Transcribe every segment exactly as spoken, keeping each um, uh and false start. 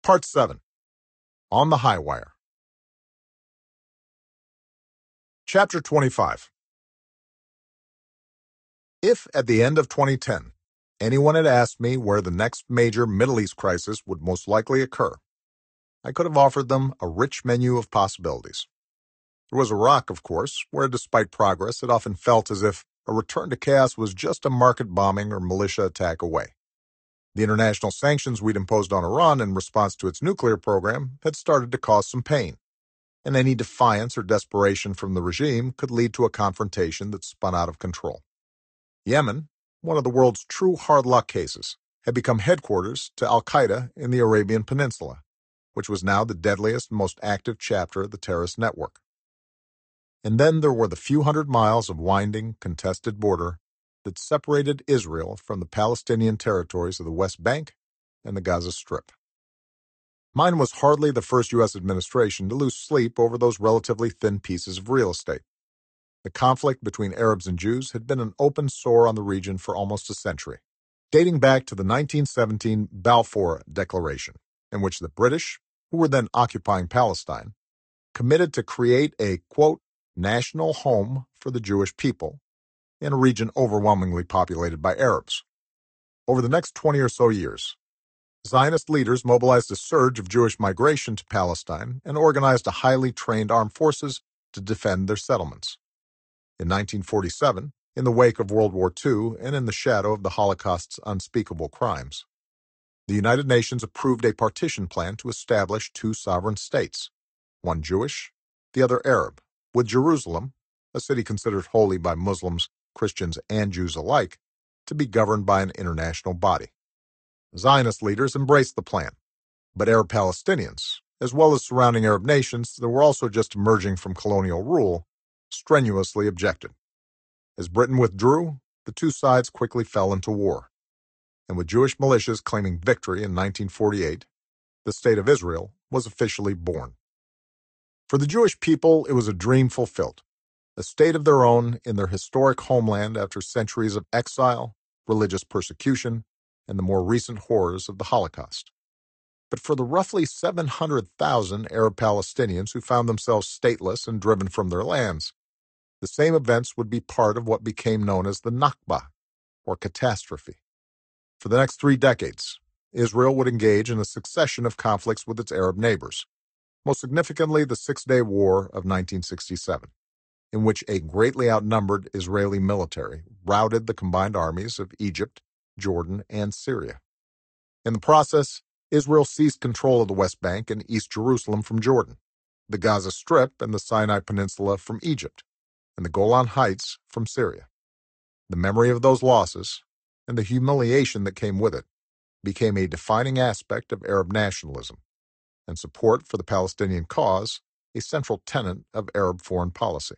Part seven. On the High Wire. Chapter twenty-five. If, at the end of twenty ten, anyone had asked me where the next major Middle East crisis would most likely occur, I could have offered them a rich menu of possibilities. There was Iraq, of course, where despite progress it often felt as if a return to chaos was just a market bombing or militia attack away. The international sanctions we'd imposed on Iran in response to its nuclear program had started to cause some pain, and any defiance or desperation from the regime could lead to a confrontation that spun out of control. Yemen, one of the world's true hard luck cases, had become headquarters to al-Qaeda in the Arabian Peninsula, which was now the deadliest and most active chapter of the terrorist network. And then there were the few hundred miles of winding, contested border that separated Israel from the Palestinian territories of the West Bank and the Gaza Strip. Mine was hardly the first U S administration to lose sleep over those relatively thin pieces of real estate. The conflict between Arabs and Jews had been an open sore on the region for almost a century, dating back to the nineteen seventeen Balfour Declaration, in which the British, who were then occupying Palestine, committed to create a, quote, national home for the Jewish people in a region overwhelmingly populated by Arabs. Over the next twenty or so years, Zionist leaders mobilized a surge of Jewish migration to Palestine and organized a highly trained armed forces to defend their settlements. In nineteen forty-seven, in the wake of World War Two and in the shadow of the Holocaust's unspeakable crimes, the United Nations approved a partition plan to establish two sovereign states, one Jewish, the other Arab, with Jerusalem, a city considered holy by Muslims, Christians, and Jews alike, to be governed by an international body. Zionist leaders embraced the plan, but Arab Palestinians, as well as surrounding Arab nations that were also just emerging from colonial rule, strenuously objected. As Britain withdrew, the two sides quickly fell into war, and with Jewish militias claiming victory in nineteen forty-eight, the State of Israel was officially born. For the Jewish people, it was a dream fulfilled, a state of their own in their historic homeland after centuries of exile, religious persecution, and the more recent horrors of the Holocaust. But for the roughly seven hundred thousand Arab Palestinians who found themselves stateless and driven from their lands, the same events would be part of what became known as the Nakba, or catastrophe. For the next three decades, Israel would engage in a succession of conflicts with its Arab neighbors, most significantly the Six-Day War of nineteen sixty-seven, in which a greatly outnumbered Israeli military routed the combined armies of Egypt, Jordan, and Syria. In the process, Israel seized control of the West Bank and East Jerusalem from Jordan, the Gaza Strip and the Sinai Peninsula from Egypt, and the Golan Heights from Syria. The memory of those losses, and the humiliation that came with it, became a defining aspect of Arab nationalism, and support for the Palestinian cause a central tenet of Arab foreign policy.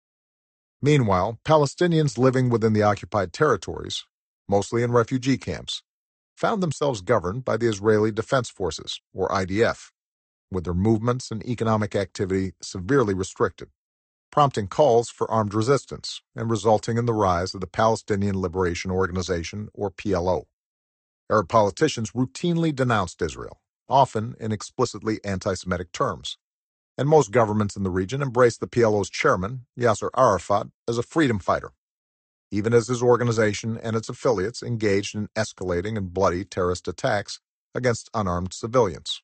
Meanwhile, Palestinians living within the occupied territories, mostly in refugee camps, found themselves governed by the Israeli Defense Forces, or I D F, with their movements and economic activity severely restricted, prompting calls for armed resistance and resulting in the rise of the Palestinian Liberation Organization, or P L O. Arab politicians routinely denounced Israel, often in explicitly anti-Semitic terms, and most governments in the region embraced the P L O's chairman, Yasser Arafat, as a freedom fighter, even as his organization and its affiliates engaged in escalating and bloody terrorist attacks against unarmed civilians.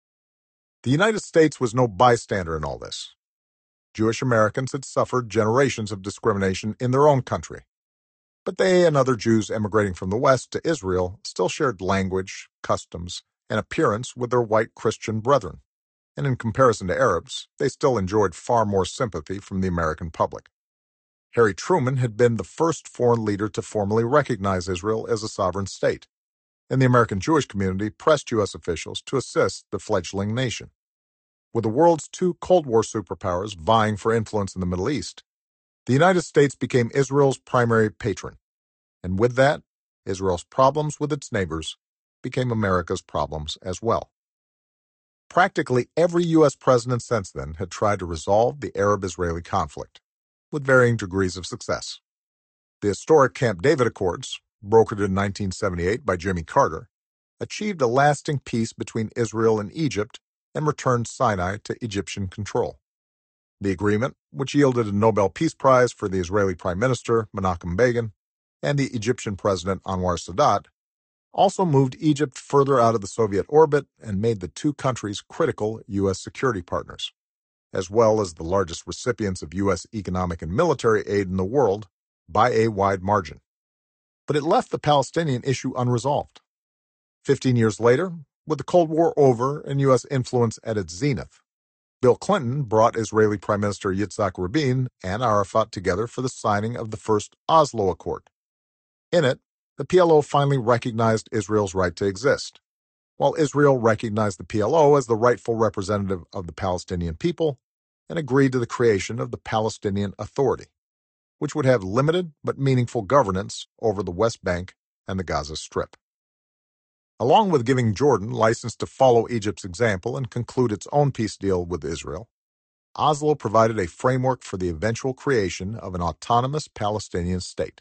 The United States was no bystander in all this. Jewish Americans had suffered generations of discrimination in their own country, but they and other Jews emigrating from the West to Israel still shared language, customs, and appearance with their white Christian brethren, and in comparison to Arabs, they still enjoyed far more sympathy from the American public. Harry Truman had been the first foreign leader to formally recognize Israel as a sovereign state, and the American Jewish community pressed U S officials to assist the fledgling nation. With the world's two Cold War superpowers vying for influence in the Middle East, the United States became Israel's primary patron, and with that, Israel's problems with its neighbors became America's problems as well. Practically every U S president since then had tried to resolve the Arab-Israeli conflict, with varying degrees of success. The historic Camp David Accords, brokered in nineteen seventy-eight by Jimmy Carter, achieved a lasting peace between Israel and Egypt and returned Sinai to Egyptian control. The agreement, which yielded a Nobel Peace Prize for the Israeli Prime Minister Menachem Begin and the Egyptian President Anwar Sadat, also moved Egypt further out of the Soviet orbit and made the two countries critical U S security partners, as well as the largest recipients of U S economic and military aid in the world by a wide margin. But it left the Palestinian issue unresolved. Fifteen years later, with the Cold War over and U S influence at its zenith, Bill Clinton brought Israeli Prime Minister Yitzhak Rabin and Arafat together for the signing of the first Oslo Accord. In it, the P L O finally recognized Israel's right to exist, while Israel recognized the P L O as the rightful representative of the Palestinian people and agreed to the creation of the Palestinian Authority, which would have limited but meaningful governance over the West Bank and the Gaza Strip. Along with giving Jordan license to follow Egypt's example and conclude its own peace deal with Israel, Oslo provided a framework for the eventual creation of an autonomous Palestinian state,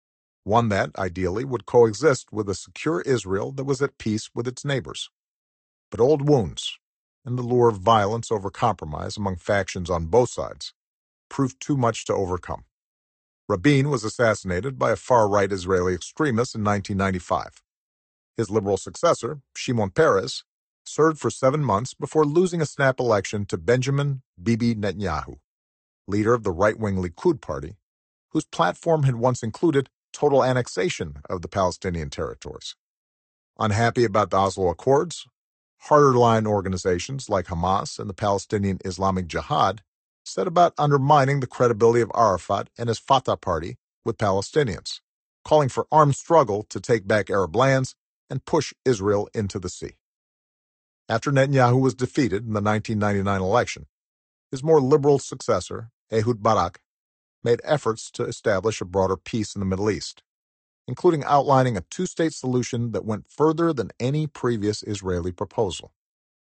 one that, ideally, would coexist with a secure Israel that was at peace with its neighbors. But old wounds, and the lure of violence over compromise among factions on both sides, proved too much to overcome. Rabin was assassinated by a far-right Israeli extremist in nineteen ninety-five. His liberal successor, Shimon Peres, served for seven months before losing a snap election to Benjamin Bibi Netanyahu, leader of the right-wing Likud party, whose platform had once included total annexation of the Palestinian territories. Unhappy about the Oslo Accords, harder-line organizations like Hamas and the Palestinian Islamic Jihad set about undermining the credibility of Arafat and his Fatah party with Palestinians, calling for armed struggle to take back Arab lands and push Israel into the sea. After Netanyahu was defeated in the nineteen ninety-nine election, his more liberal successor, Ehud Barak, made efforts to establish a broader peace in the Middle East, including outlining a two-state solution that went further than any previous Israeli proposal.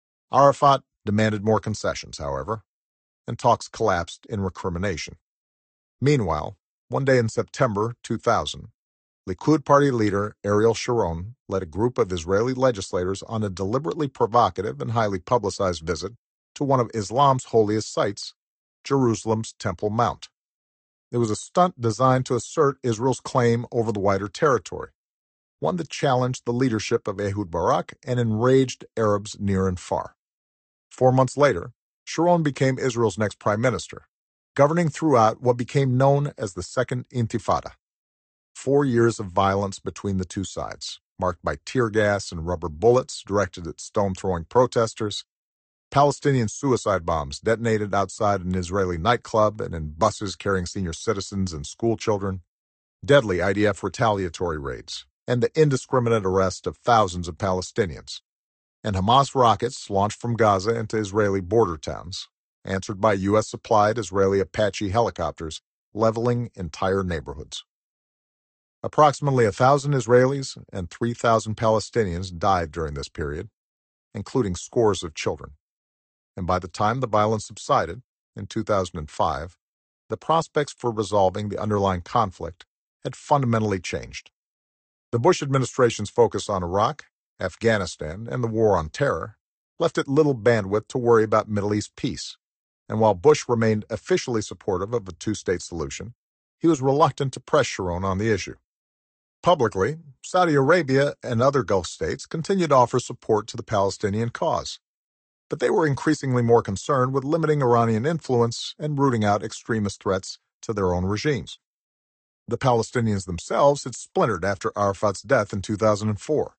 Arafat demanded more concessions, however, and talks collapsed in recrimination. Meanwhile, one day in September two thousand, Likud party leader Ariel Sharon led a group of Israeli legislators on a deliberately provocative and highly publicized visit to one of Islam's holiest sites, Jerusalem's Temple Mount. It was a stunt designed to assert Israel's claim over the wider territory, one that challenged the leadership of Ehud Barak and enraged Arabs near and far. Four months later, Sharon became Israel's next prime minister, governing throughout what became known as the Second Intifada. Four years of violence between the two sides, marked by tear gas and rubber bullets directed at stone-throwing protesters, Palestinian suicide bombs detonated outside an Israeli nightclub and in buses carrying senior citizens and schoolchildren, deadly I D F retaliatory raids, and the indiscriminate arrest of thousands of Palestinians, and Hamas rockets launched from Gaza into Israeli border towns, answered by U S-supplied Israeli Apache helicopters, leveling entire neighborhoods. Approximately a thousand Israelis and three thousand Palestinians died during this period, including scores of children. And by the time the violence subsided, in two thousand five, the prospects for resolving the underlying conflict had fundamentally changed. The Bush administration's focus on Iraq, Afghanistan, and the war on terror left it little bandwidth to worry about Middle East peace, and while Bush remained officially supportive of a two-state solution, he was reluctant to press Sharon on the issue. Publicly, Saudi Arabia and other Gulf states continued to offer support to the Palestinian cause, but they were increasingly more concerned with limiting Iranian influence and rooting out extremist threats to their own regimes. The Palestinians themselves had splintered after Arafat's death in two thousand four.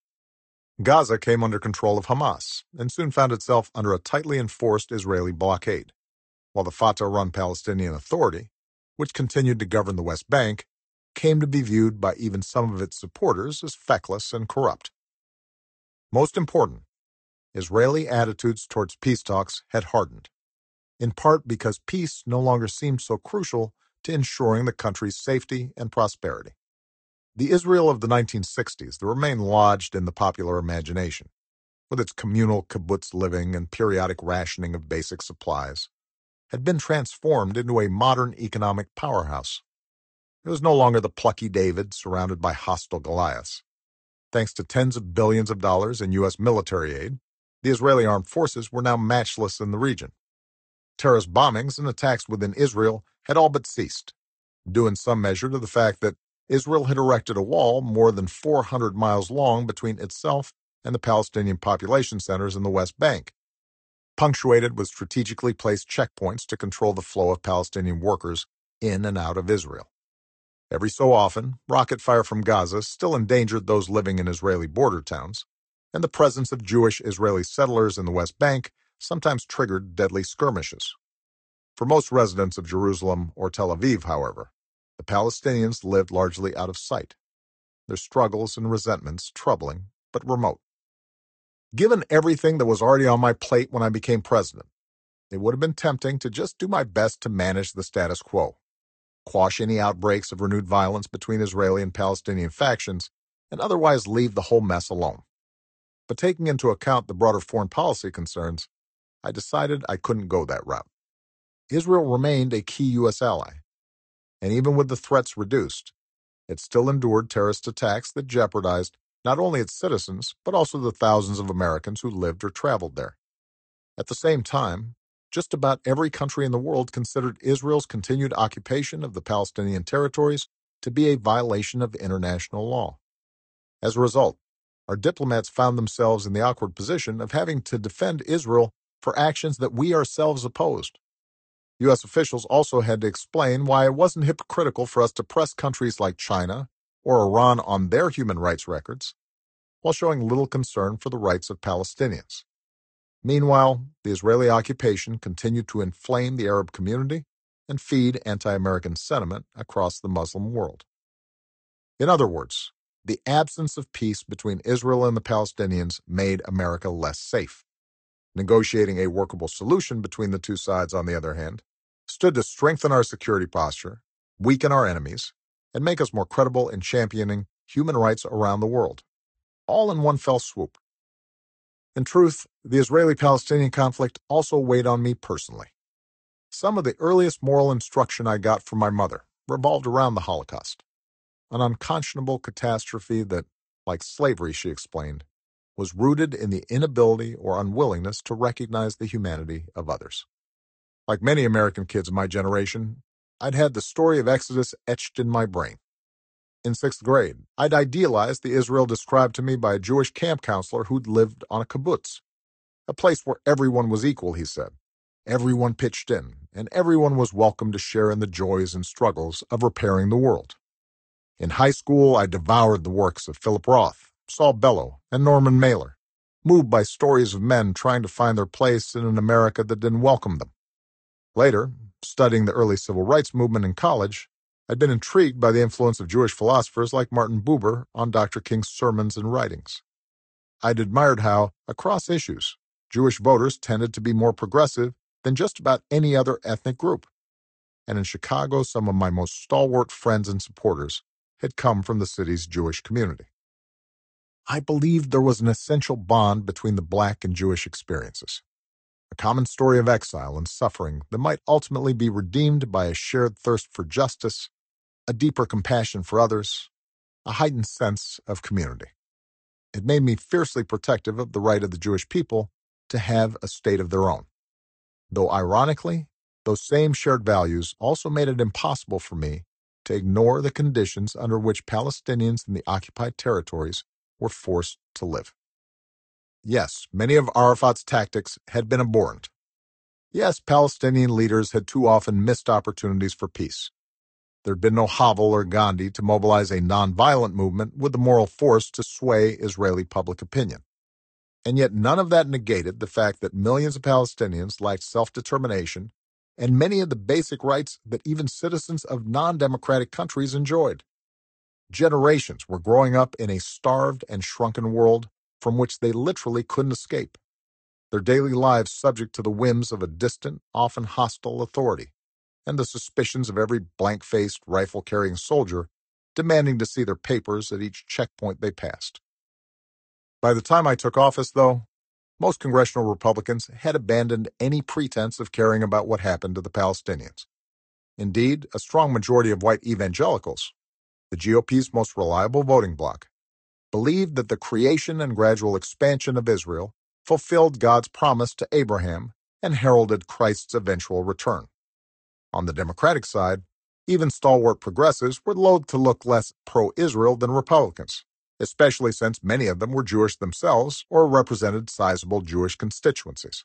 Gaza came under control of Hamas and soon found itself under a tightly enforced Israeli blockade, while the Fatah-run Palestinian Authority, which continued to govern the West Bank, came to be viewed by even some of its supporters as feckless and corrupt. Most important, Israeli attitudes towards peace talks had hardened, in part because peace no longer seemed so crucial to ensuring the country's safety and prosperity. The Israel of the nineteen sixties that remained lodged in the popular imagination, with its communal kibbutz living and periodic rationing of basic supplies, had been transformed into a modern economic powerhouse. It was no longer the plucky David surrounded by hostile Goliaths. Thanks to tens of billions of dollars in U S military aid, the Israeli armed forces were now matchless in the region. Terrorist bombings and attacks within Israel had all but ceased, due in some measure to the fact that Israel had erected a wall more than four hundred miles long between itself and the Palestinian population centers in the West Bank, punctuated with strategically placed checkpoints to control the flow of Palestinian workers in and out of Israel. Every so often, rocket fire from Gaza still endangered those living in Israeli border towns, and the presence of Jewish Israeli settlers in the West Bank sometimes triggered deadly skirmishes. For most residents of Jerusalem or Tel Aviv, however, the Palestinians lived largely out of sight, their struggles and resentments troubling but remote. Given everything that was already on my plate when I became president, it would have been tempting to just do my best to manage the status quo, quash any outbreaks of renewed violence between Israeli and Palestinian factions, and otherwise leave the whole mess alone. But taking into account the broader foreign policy concerns, I decided I couldn't go that route. Israel remained a key U S ally, and even with the threats reduced, it still endured terrorist attacks that jeopardized not only its citizens, but also the thousands of Americans who lived or traveled there. At the same time, just about every country in the world considered Israel's continued occupation of the Palestinian territories to be a violation of international law. As a result, our diplomats found themselves in the awkward position of having to defend Israel for actions that we ourselves opposed. U S officials also had to explain why it wasn't hypocritical for us to press countries like China or Iran on their human rights records, while showing little concern for the rights of Palestinians. Meanwhile, the Israeli occupation continued to inflame the Arab community and feed anti-American sentiment across the Muslim world. In other words, the absence of peace between Israel and the Palestinians made America less safe. Negotiating a workable solution between the two sides, on the other hand, stood to strengthen our security posture, weaken our enemies, and make us more credible in championing human rights around the world, all in one fell swoop. In truth, the Israeli-Palestinian conflict also weighed on me personally. Some of the earliest moral instruction I got from my mother revolved around the Holocaust, an unconscionable catastrophe that, like slavery, she explained, was rooted in the inability or unwillingness to recognize the humanity of others. Like many American kids of my generation, I'd had the story of Exodus etched in my brain. In sixth grade, I'd idealized the Israel described to me by a Jewish camp counselor who'd lived on a kibbutz, a place where everyone was equal, he said. Everyone pitched in, and everyone was welcome to share in the joys and struggles of repairing the world. In high school, I devoured the works of Philip Roth, Saul Bellow, and Norman Mailer, moved by stories of men trying to find their place in an America that didn't welcome them. Later, studying the early civil rights movement in college, I'd been intrigued by the influence of Jewish philosophers like Martin Buber on Doctor King's sermons and writings. I'd admired how, across issues, Jewish voters tended to be more progressive than just about any other ethnic group. And in Chicago, some of my most stalwart friends and supporters had come from the city's Jewish community. I believed there was an essential bond between the Black and Jewish experiences, a common story of exile and suffering that might ultimately be redeemed by a shared thirst for justice, a deeper compassion for others, a heightened sense of community. It made me fiercely protective of the right of the Jewish people to have a state of their own. Though ironically, those same shared values also made it impossible for me to ignore the conditions under which Palestinians in the occupied territories were forced to live. Yes, many of Arafat's tactics had been abhorrent. Yes, Palestinian leaders had too often missed opportunities for peace. There had been no Havel or Gandhi to mobilize a nonviolent movement with the moral force to sway Israeli public opinion. And yet none of that negated the fact that millions of Palestinians lacked self-determination and many of the basic rights that even citizens of non-democratic countries enjoyed. Generations were growing up in a starved and shrunken world from which they literally couldn't escape, their daily lives subject to the whims of a distant, often hostile authority, and the suspicions of every blank-faced, rifle-carrying soldier demanding to see their papers at each checkpoint they passed. By the time I took office, though, most congressional Republicans had abandoned any pretense of caring about what happened to the Palestinians. Indeed, a strong majority of white evangelicals, the G O P's most reliable voting bloc, believed that the creation and gradual expansion of Israel fulfilled God's promise to Abraham and heralded Christ's eventual return. On the Democratic side, even stalwart progressives were loath to look less pro-Israel than Republicans, especially since many of them were Jewish themselves or represented sizable Jewish constituencies.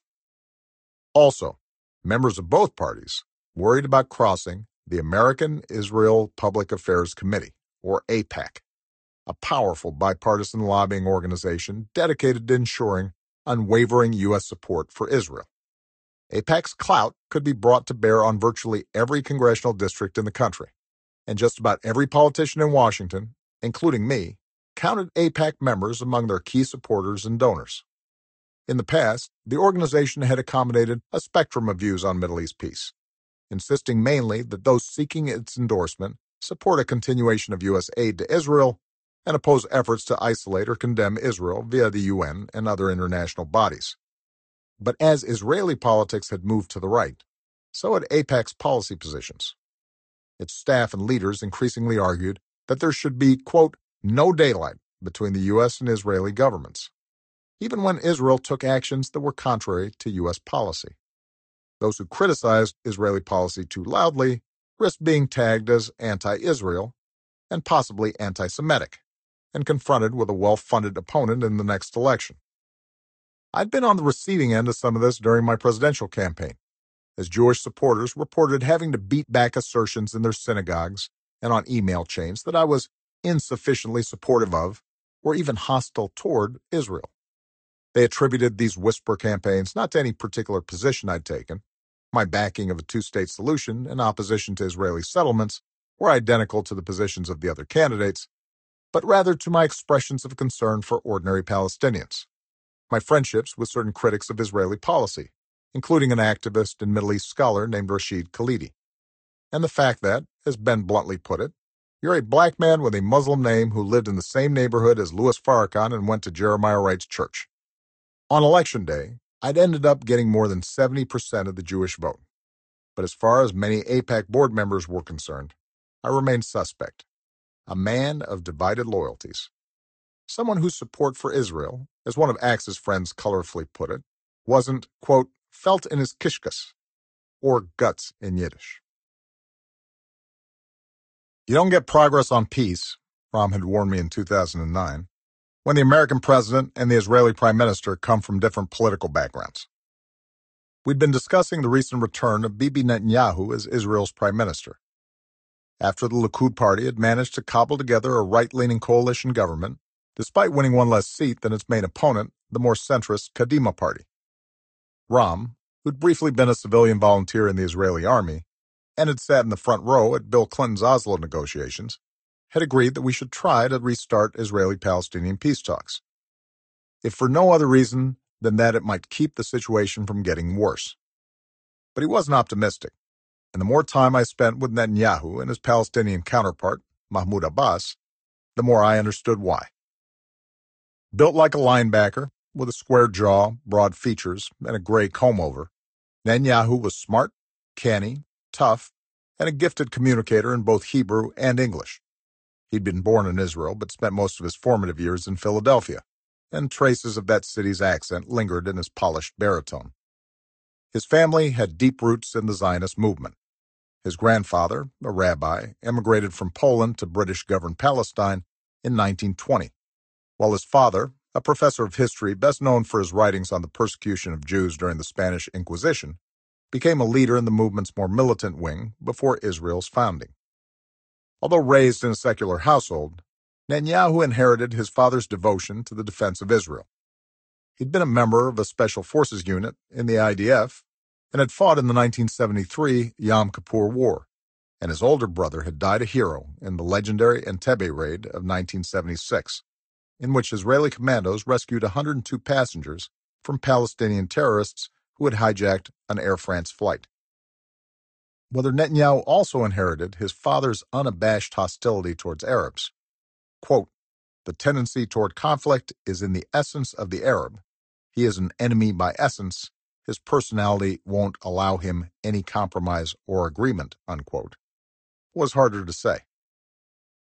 Also, members of both parties worried about crossing the American Israel Public Affairs Committee, or AIPAC, a powerful bipartisan lobbying organization dedicated to ensuring unwavering U S support for Israel. AIPAC's clout could be brought to bear on virtually every congressional district in the country, and just about every politician in Washington, including me, counted AIPAC members among their key supporters and donors. In the past, the organization had accommodated a spectrum of views on Middle East peace, insisting mainly that those seeking its endorsement support a continuation of U S aid to Israel and oppose efforts to isolate or condemn Israel via the U N and other international bodies. But as Israeli politics had moved to the right, so had AIPAC's policy positions. Its staff and leaders increasingly argued that there should be, quote, no daylight between the U S and Israeli governments, even when Israel took actions that were contrary to U S policy. Those who criticized Israeli policy too loudly risked being tagged as anti-Israel and possibly anti-Semitic, and confronted with a well-funded opponent in the next election. I'd been on the receiving end of some of this during my presidential campaign, as Jewish supporters reported having to beat back assertions in their synagogues and on email chains that I was insufficiently supportive of or even hostile toward Israel. They attributed these whisper campaigns not to any particular position I'd taken. My backing of a two-state solution and opposition to Israeli settlements were identical to the positions of the other candidates, but rather to my expressions of concern for ordinary Palestinians, my friendships with certain critics of Israeli policy, including an activist and Middle East scholar named Rashid Khalidi, and the fact that, as Ben bluntly put it, you're a black man with a Muslim name who lived in the same neighborhood as Louis Farrakhan and went to Jeremiah Wright's church. On election day, I'd ended up getting more than seventy percent of the Jewish vote, but as far as many AIPAC board members were concerned, I remained suspect, a man of divided loyalties. Someone whose support for Israel, as one of Axe's friends colorfully put it, wasn't, quote, felt in his kishkas, or guts in Yiddish. You don't get progress on peace, Rahm had warned me in two thousand nine, when the American president and the Israeli prime minister come from different political backgrounds. We'd been discussing the recent return of Bibi Netanyahu as Israel's prime minister. After the Likud party had managed to cobble together a right-leaning coalition government, despite winning one less seat than its main opponent, the more centrist Kadima party. Rahm, who'd briefly been a civilian volunteer in the Israeli army and had sat in the front row at Bill Clinton's Oslo negotiations, had agreed that we should try to restart Israeli-Palestinian peace talks, if for no other reason than that it might keep the situation from getting worse. But he wasn't optimistic, and the more time I spent with Netanyahu and his Palestinian counterpart, Mahmoud Abbas, the more I understood why. Built like a linebacker, with a square jaw, broad features, and a gray comb-over, Netanyahu was smart, canny, tough, and a gifted communicator in both Hebrew and English. He'd been born in Israel, but spent most of his formative years in Philadelphia, and traces of that city's accent lingered in his polished baritone. His family had deep roots in the Zionist movement. His grandfather, a rabbi, emigrated from Poland to British-governed Palestine in nineteen twenty, while his father, a professor of history best known for his writings on the persecution of Jews during the Spanish Inquisition, became a leader in the movement's more militant wing before Israel's founding. Although raised in a secular household, Netanyahu inherited his father's devotion to the defense of Israel. He'd been a member of a special forces unit in the I D F and had fought in the nineteen seventy-three Yom Kippur War, and his older brother had died a hero in the legendary Entebbe raid of nineteen seventy-six, in which Israeli commandos rescued one hundred two passengers from Palestinian terrorists who had hijacked an Air France flight. Whether Netanyahu also inherited his father's unabashed hostility towards Arabs, quote, the tendency toward conflict is in the essence of the Arab. He is an enemy by essence. His personality won't allow him any compromise or agreement, unquote, was harder to say.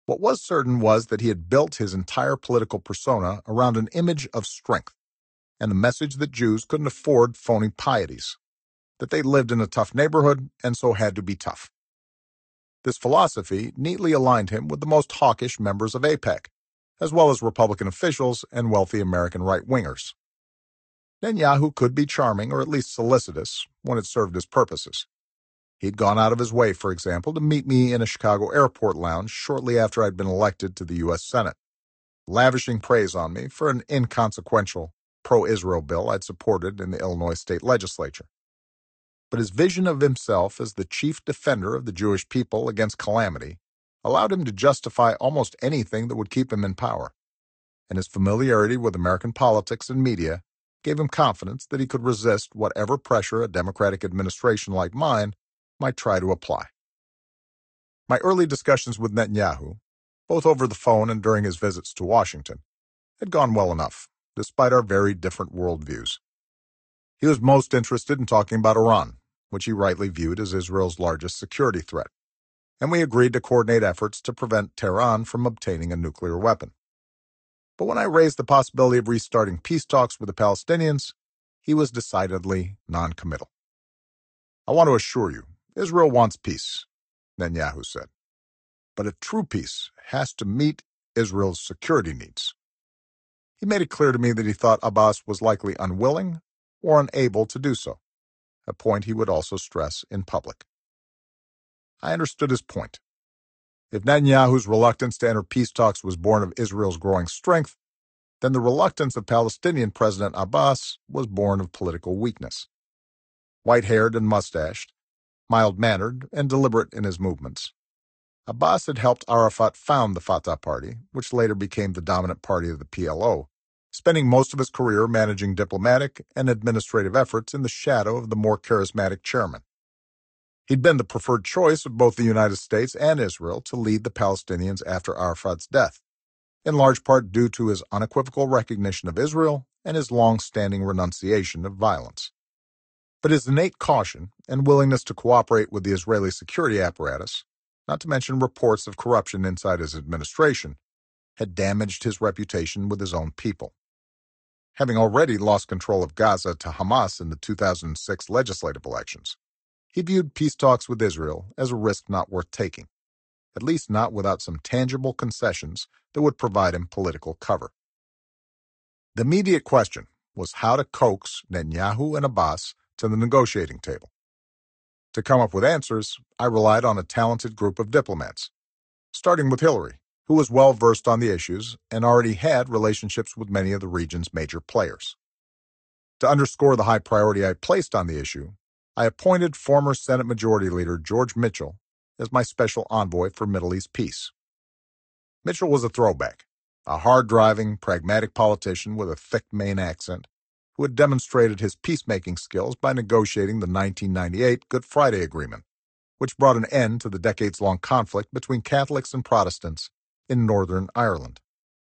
What was certain was that he had built his entire political persona around an image of strength and the message that Jews couldn't afford phony pieties, that they lived in a tough neighborhood and so had to be tough. This philosophy neatly aligned him with the most hawkish members of AIPAC, as well as Republican officials and wealthy American right-wingers. Netanyahu could be charming or at least solicitous when it served his purposes. He'd gone out of his way, for example, to meet me in a Chicago airport lounge shortly after I'd been elected to the U S Senate, lavishing praise on me for an inconsequential pro-Israel bill I'd supported in the Illinois state legislature. But his vision of himself as the chief defender of the Jewish people against calamity allowed him to justify almost anything that would keep him in power, and his familiarity with American politics and media gave him confidence that he could resist whatever pressure a Democratic administration like mine might try to apply. My early discussions with Netanyahu, both over the phone and during his visits to Washington, had gone well enough, despite our very different worldviews. He was most interested in talking about Iran, which he rightly viewed as Israel's largest security threat, and we agreed to coordinate efforts to prevent Tehran from obtaining a nuclear weapon. But when I raised the possibility of restarting peace talks with the Palestinians, he was decidedly non-committal. "I want to assure you, Israel wants peace," Netanyahu said. "But a true peace has to meet Israel's security needs." He made it clear to me that he thought Abbas was likely unwilling or unable to do so, a point he would also stress in public. I understood his point. If Netanyahu's reluctance to enter peace talks was born of Israel's growing strength, then the reluctance of Palestinian President Abbas was born of political weakness. White-haired and mustached, mild-mannered and deliberate in his movements, Abbas had helped Arafat found the Fatah Party, which later became the dominant party of the P L O, spending most of his career managing diplomatic and administrative efforts in the shadow of the more charismatic chairman. He'd been the preferred choice of both the United States and Israel to lead the Palestinians after Arafat's death, in large part due to his unequivocal recognition of Israel and his long-standing renunciation of violence. But his innate caution and willingness to cooperate with the Israeli security apparatus, not to mention reports of corruption inside his administration, had damaged his reputation with his own people. Having already lost control of Gaza to Hamas in the two thousand six legislative elections, he viewed peace talks with Israel as a risk not worth taking, at least not without some tangible concessions that would provide him political cover. The immediate question was how to coax Netanyahu and Abbas to the negotiating table. To come up with answers, I relied on a talented group of diplomats, starting with Hillary, who was well versed on the issues and already had relationships with many of the region's major players. To underscore the high priority I placed on the issue, I appointed former Senate Majority Leader George Mitchell as my special envoy for Middle East peace. Mitchell was a throwback, a hard-driving, pragmatic politician with a thick Maine accent who had demonstrated his peacemaking skills by negotiating the nineteen ninety-eight Good Friday Agreement, which brought an end to the decades-long conflict between Catholics and Protestants in Northern Ireland.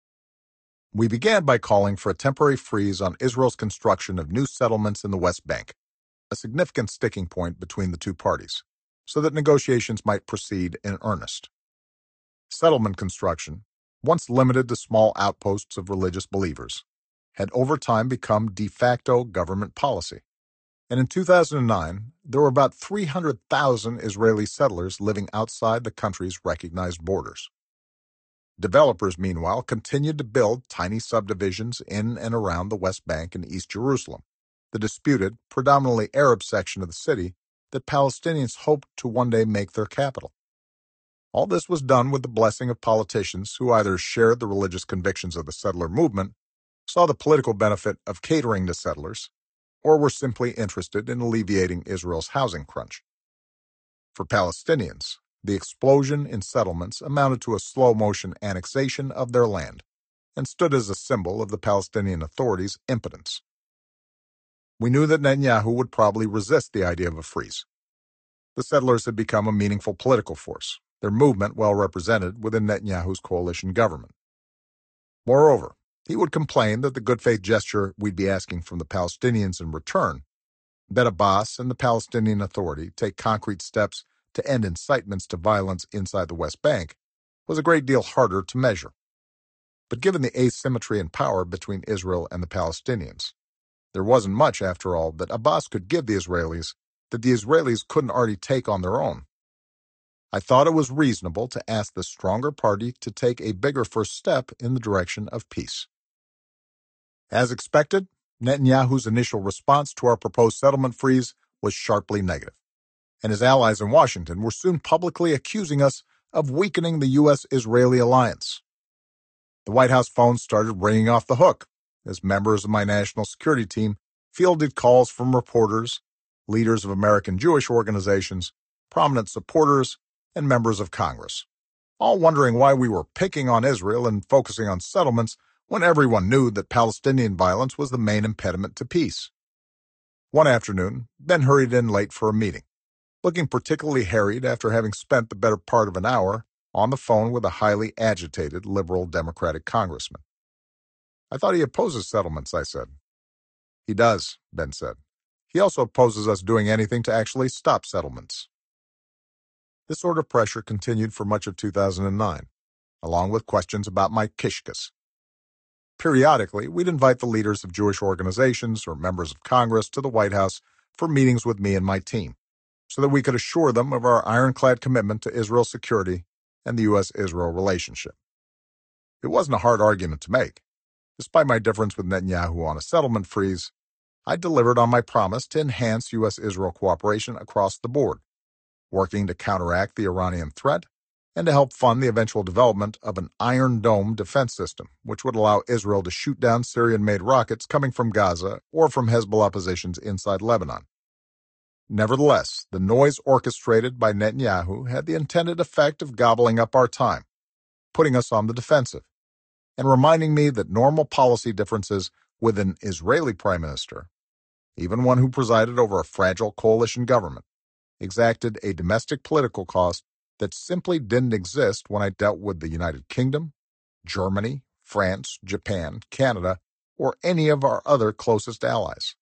We began by calling for a temporary freeze on Israel's construction of new settlements in the West Bank, a significant sticking point between the two parties, so that negotiations might proceed in earnest. Settlement construction, once limited to small outposts of religious believers, had over time become de facto government policy, and in two thousand nine there were about three hundred thousand Israeli settlers living outside the country's recognized borders. Developers, meanwhile, continued to build tiny subdivisions in and around the West Bank and East Jerusalem, the disputed, predominantly Arab section of the city that Palestinians hoped to one day make their capital. All this was done with the blessing of politicians who either shared the religious convictions of the settler movement, saw the political benefit of catering to settlers, or were simply interested in alleviating Israel's housing crunch. For Palestinians, the explosion in settlements amounted to a slow-motion annexation of their land and stood as a symbol of the Palestinian Authority's impotence. We knew that Netanyahu would probably resist the idea of a freeze. The settlers had become a meaningful political force, their movement well represented within Netanyahu's coalition government. Moreover, he would complain that the good-faith gesture we'd be asking from the Palestinians in return, that Abbas and the Palestinian Authority take concrete steps to end incitements to violence inside the West Bank, was a great deal harder to measure. But given the asymmetry in power between Israel and the Palestinians, there wasn't much, after all, that Abbas could give the Israelis that the Israelis couldn't already take on their own. I thought it was reasonable to ask the stronger party to take a bigger first step in the direction of peace. As expected, Netanyahu's initial response to our proposed settlement freeze was sharply negative, and his allies in Washington were soon publicly accusing us of weakening the U S Israeli alliance. The White House phone started ringing off the hook as members of my national security team fielded calls from reporters, leaders of American Jewish organizations, prominent supporters, and members of Congress, all wondering why we were picking on Israel and focusing on settlements when everyone knew that Palestinian violence was the main impediment to peace. One afternoon, Ben hurried in late for a meeting, looking particularly harried after having spent the better part of an hour on the phone with a highly agitated liberal Democratic congressman. I thought he opposes settlements, I said. He does, Ben said. He also opposes us doing anything to actually stop settlements. This sort of pressure continued for much of two thousand nine, along with questions about my kishkas. Periodically, we'd invite the leaders of Jewish organizations or members of Congress to the White House for meetings with me and my team, so that we could assure them of our ironclad commitment to Israel's security and the U S Israel relationship. It wasn't a hard argument to make. Despite my difference with Netanyahu on a settlement freeze, I delivered on my promise to enhance U S Israel cooperation across the board, working to counteract the Iranian threat and to help fund the eventual development of an Iron Dome defense system, which would allow Israel to shoot down Syrian-made rockets coming from Gaza or from Hezbollah positions inside Lebanon. Nevertheless, the noise orchestrated by Netanyahu had the intended effect of gobbling up our time, putting us on the defensive, and reminding me that normal policy differences with an Israeli prime minister, even one who presided over a fragile coalition government, exacted a domestic political cost that simply didn't exist when I dealt with the United Kingdom, Germany, France, Japan, Canada, or any of our other closest allies.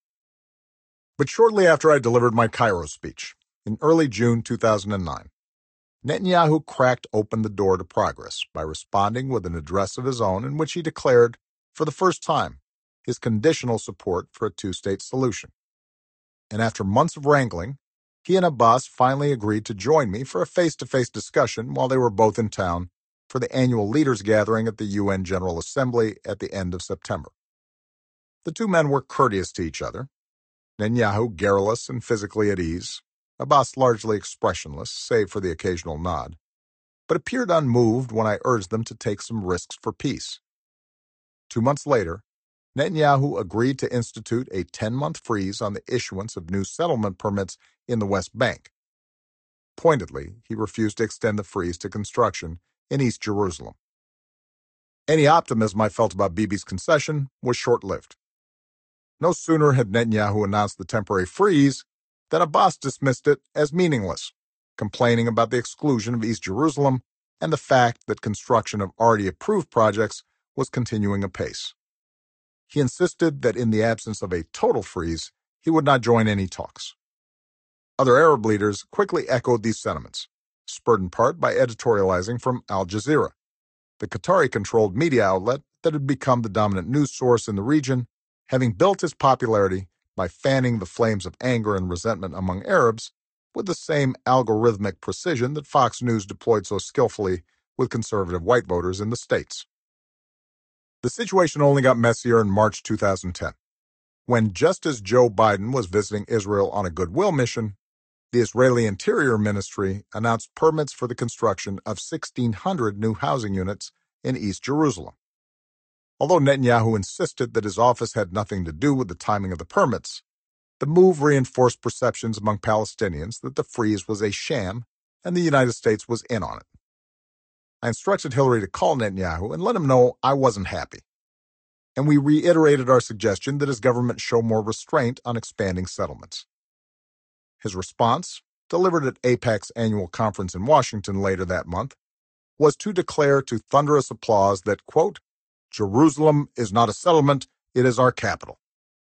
But shortly after I delivered my Cairo speech, in early June two thousand nine, Netanyahu cracked open the door to progress by responding with an address of his own in which he declared, for the first time, his conditional support for a two-state solution. And after months of wrangling, he and Abbas finally agreed to join me for a face-to-face discussion while they were both in town for the annual leaders gathering at the U N General Assembly at the end of September. The two men were courteous to each other, Netanyahu garrulous and physically at ease, Abbas largely expressionless, save for the occasional nod, but appeared unmoved when I urged them to take some risks for peace. Two months later, Netanyahu agreed to institute a ten-month freeze on the issuance of new settlement permits in the West Bank. Pointedly, he refused to extend the freeze to construction in East Jerusalem. Any optimism I felt about Bibi's concession was short-lived. No sooner had Netanyahu announced the temporary freeze than Abbas dismissed it as meaningless, complaining about the exclusion of East Jerusalem and the fact that construction of already approved projects was continuing apace. He insisted that in the absence of a total freeze, he would not join any talks. Other Arab leaders quickly echoed these sentiments, spurred in part by editorializing from Al Jazeera, the Qatari-controlled media outlet that had become the dominant news source in the region, having built its popularity by fanning the flames of anger and resentment among Arabs with the same algorithmic precision that Fox News deployed so skillfully with conservative white voters in the States. The situation only got messier in March two thousand ten, when just as Joe Biden was visiting Israel on a goodwill mission, the Israeli Interior Ministry announced permits for the construction of sixteen hundred new housing units in East Jerusalem. Although Netanyahu insisted that his office had nothing to do with the timing of the permits, the move reinforced perceptions among Palestinians that the freeze was a sham and the United States was in on it. I instructed Hillary to call Netanyahu and let him know I wasn't happy, and we reiterated our suggestion that his government show more restraint on expanding settlements. His response, delivered at AIPAC's annual conference in Washington later that month, was to declare to thunderous applause that, quote, Jerusalem is not a settlement, it is our capital.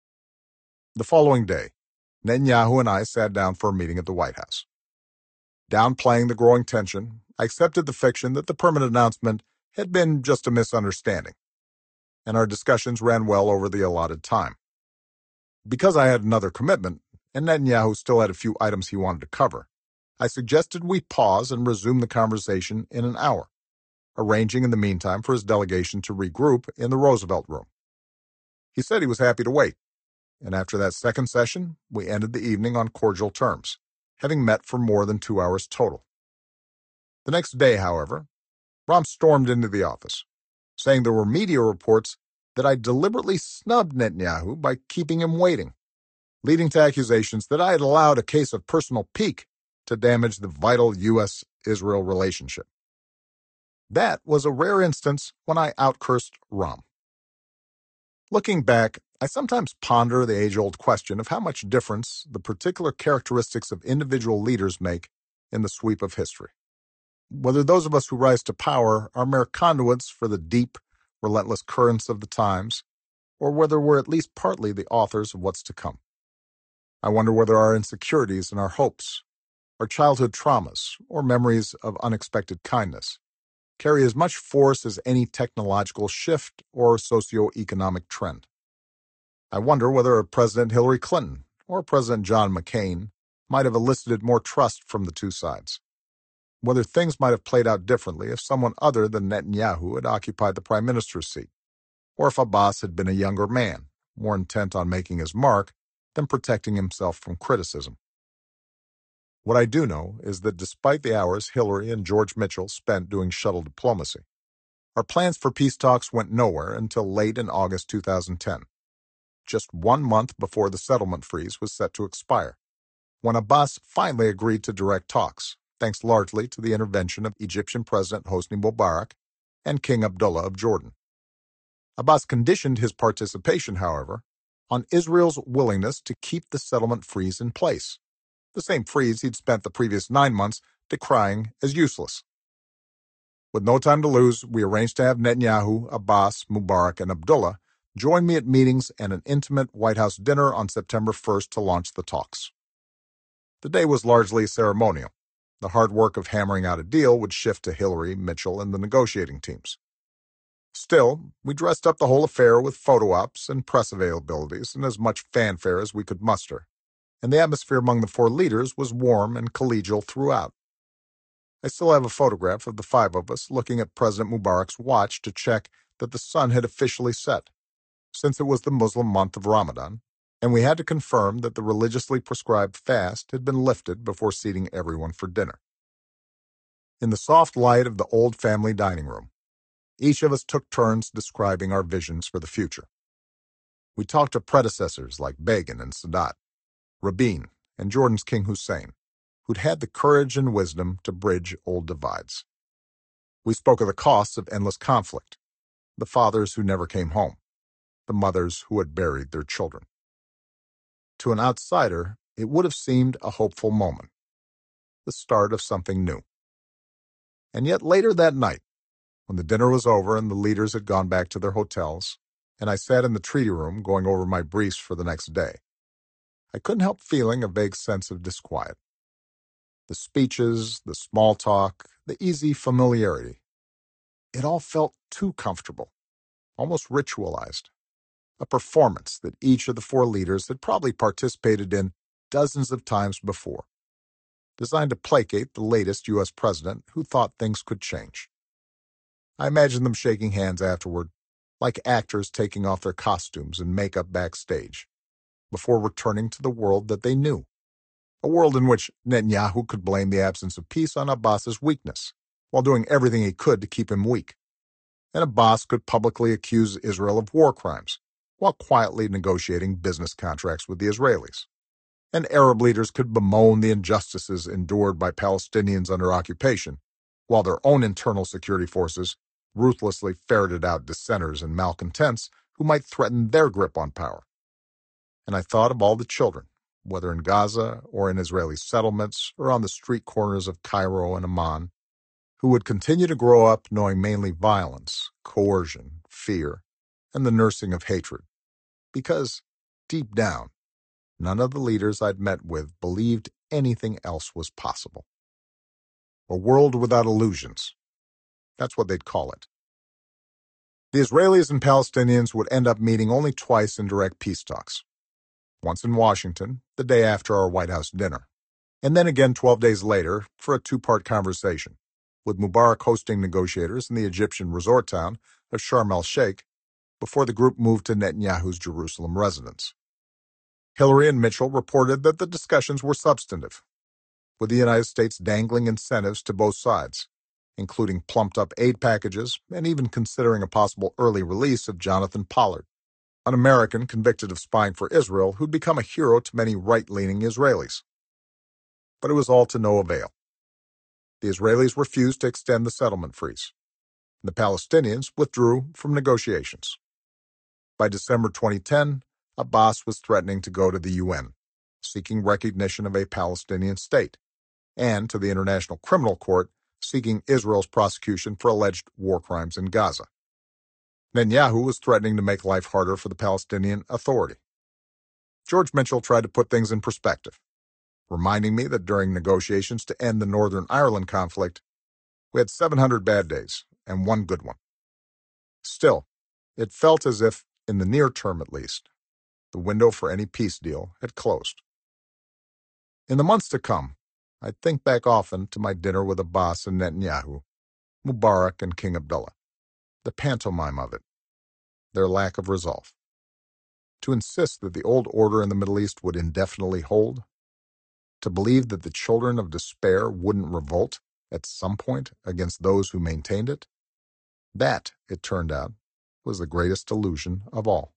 The following day, Netanyahu and I sat down for a meeting at the White House. Downplaying the growing tension, I accepted the fiction that the permanent announcement had been just a misunderstanding, and our discussions ran well over the allotted time. Because I had another commitment, and Netanyahu still had a few items he wanted to cover, I suggested we pause and resume the conversation in an hour, arranging in the meantime for his delegation to regroup in the Roosevelt Room. He said he was happy to wait, and after that second session, we ended the evening on cordial terms, having met for more than two hours total. The next day, however, Ram stormed into the office, saying there were media reports that I deliberately snubbed Netanyahu by keeping him waiting, leading to accusations that I had allowed a case of personal pique to damage the vital U S Israel relationship. That was a rare instance when I outcursed Ram. Looking back, I sometimes ponder the age-old question of how much difference the particular characteristics of individual leaders make in the sweep of history. Whether those of us who rise to power are mere conduits for the deep, relentless currents of the times, or whether we're at least partly the authors of what's to come. I wonder whether our insecurities and our hopes, our childhood traumas, or memories of unexpected kindness carry as much force as any technological shift or socio-economic trend. I wonder whether a President Hillary Clinton or President John McCain might have elicited more trust from the two sides. Whether things might have played out differently if someone other than Netanyahu had occupied the prime minister's seat, or if Abbas had been a younger man, more intent on making his mark than protecting himself from criticism. What I do know is that despite the hours Hillary and George Mitchell spent doing shuttle diplomacy, our plans for peace talks went nowhere until late in August two thousand ten, just one month before the settlement freeze was set to expire, when Abbas finally agreed to direct talks, thanks largely to the intervention of Egyptian President Hosni Mubarak and King Abdullah of Jordan. Abbas conditioned his participation, however, on Israel's willingness to keep the settlement freeze in place, the same freeze he'd spent the previous nine months decrying as useless. With no time to lose, we arranged to have Netanyahu, Abbas, Mubarak, and Abdullah join me at meetings and an intimate White House dinner on September first to launch the talks. The day was largely ceremonial. The hard work of hammering out a deal would shift to Hillary, Mitchell, and the negotiating teams. Still, we dressed up the whole affair with photo ops and press availabilities and as much fanfare as we could muster, and the atmosphere among the four leaders was warm and collegial throughout. I still have a photograph of the five of us looking at President Mubarak's watch to check that the sun had officially set, since it was the Muslim month of Ramadan, and we had to confirm that the religiously prescribed fast had been lifted before seating everyone for dinner. In the soft light of the old family dining room, each of us took turns describing our visions for the future. We talked to predecessors like Begin and Sadat, Rabin, and Jordan's King Hussein, who'd had the courage and wisdom to bridge old divides. We spoke of the costs of endless conflict, the fathers who never came home, the mothers who had buried their children. To an outsider, it would have seemed a hopeful moment, the start of something new. And yet later that night, when the dinner was over and the leaders had gone back to their hotels, and I sat in the treaty room going over my briefs for the next day, I couldn't help feeling a vague sense of disquiet. The speeches, the small talk, the easy familiarity, it all felt too comfortable, almost ritualized. A performance that each of the four leaders had probably participated in dozens of times before, designed to placate the latest U S president who thought things could change. I imagined them shaking hands afterward, like actors taking off their costumes and makeup backstage, before returning to the world that they knew, a world in which Netanyahu could blame the absence of peace on Abbas's weakness, while doing everything he could to keep him weak, and Abbas could publicly accuse Israel of war crimes, while quietly negotiating business contracts with the Israelis. And Arab leaders could bemoan the injustices endured by Palestinians under occupation, while their own internal security forces ruthlessly ferreted out dissenters and malcontents who might threaten their grip on power. And I thought of all the children, whether in Gaza or in Israeli settlements or on the street corners of Cairo and Amman, who would continue to grow up knowing mainly violence, coercion, fear, and the nursing of hatred. Because, deep down, none of the leaders I'd met with believed anything else was possible. A world without illusions. That's what they'd call it. The Israelis and Palestinians would end up meeting only twice in direct peace talks. Once in Washington, the day after our White House dinner, and then again twelve days later for a two-part conversation, with Mubarak hosting negotiators in the Egyptian resort town of Sharm el-Sheikh before the group moved to Netanyahu's Jerusalem residence. Hillary and Mitchell reported that the discussions were substantive, with the United States dangling incentives to both sides, including plumped-up aid packages and even considering a possible early release of Jonathan Pollard, an American convicted of spying for Israel who'd become a hero to many right-leaning Israelis. But it was all to no avail. The Israelis refused to extend the settlement freeze. The Palestinians withdrew from negotiations. By December twenty ten, Abbas was threatening to go to the U N, seeking recognition of a Palestinian state, and to the International Criminal Court, seeking Israel's prosecution for alleged war crimes in Gaza. Netanyahu was threatening to make life harder for the Palestinian Authority. George Mitchell tried to put things in perspective, reminding me that during negotiations to end the Northern Ireland conflict, we had seven hundred bad days and one good one. Still, it felt as if, in the near term at least, the window for any peace deal had closed. In the months to come, I'd think back often to my dinner with Abbas and Netanyahu, Mubarak and King Abdullah, the pantomime of it, their lack of resolve. To insist that the old order in the Middle East would indefinitely hold, to believe that the children of despair wouldn't revolt at some point against those who maintained it, that, it turned out, was the greatest illusion of all.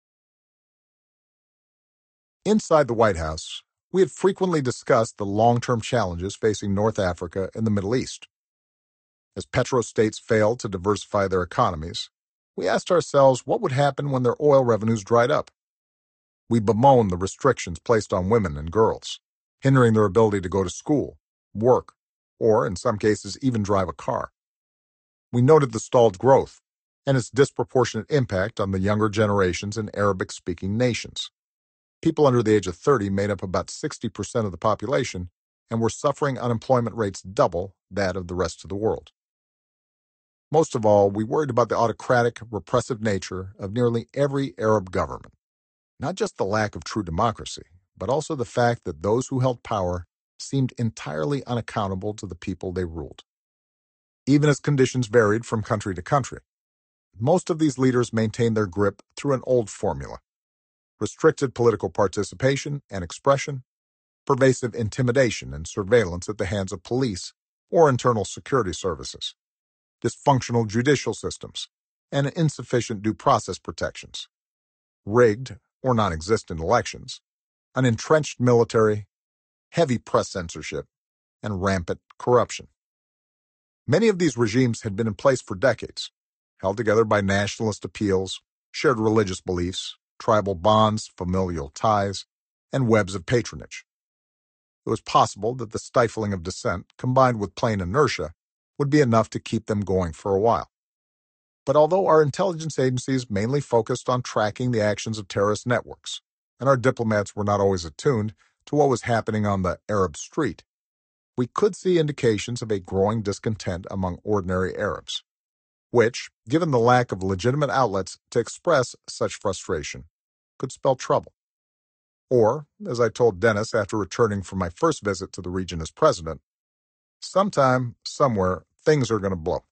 Inside the White House, we had frequently discussed the long-term challenges facing North Africa and the Middle East. As petrostates failed to diversify their economies, we asked ourselves what would happen when their oil revenues dried up. We bemoaned the restrictions placed on women and girls, hindering their ability to go to school, work, or, in some cases, even drive a car. We noted the stalled growth and its disproportionate impact on the younger generations in Arabic-speaking nations. People under the age of thirty made up about sixty percent of the population and were suffering unemployment rates double that of the rest of the world. Most of all, we worried about the autocratic, repressive nature of nearly every Arab government. Not just the lack of true democracy, but also the fact that those who held power seemed entirely unaccountable to the people they ruled. Even as conditions varied from country to country, most of these leaders maintained their grip through an old formula: restricted political participation and expression, pervasive intimidation and surveillance at the hands of police or internal security services, dysfunctional judicial systems, and insufficient due process protections, rigged or non-existent elections, an entrenched military, heavy press censorship, and rampant corruption. Many of these regimes had been in place for decades, held together by nationalist appeals, shared religious beliefs, tribal bonds, familial ties, and webs of patronage. It was possible that the stifling of dissent, combined with plain inertia, would be enough to keep them going for a while. But although our intelligence agencies mainly focused on tracking the actions of terrorist networks, and our diplomats were not always attuned to what was happening on the Arab street, we could see indications of a growing discontent among ordinary Arabs, which, given the lack of legitimate outlets to express such frustration, could spell trouble. Or, as I told Dennis after returning from my first visit to the region as president, sometime, somewhere, things are going to blow.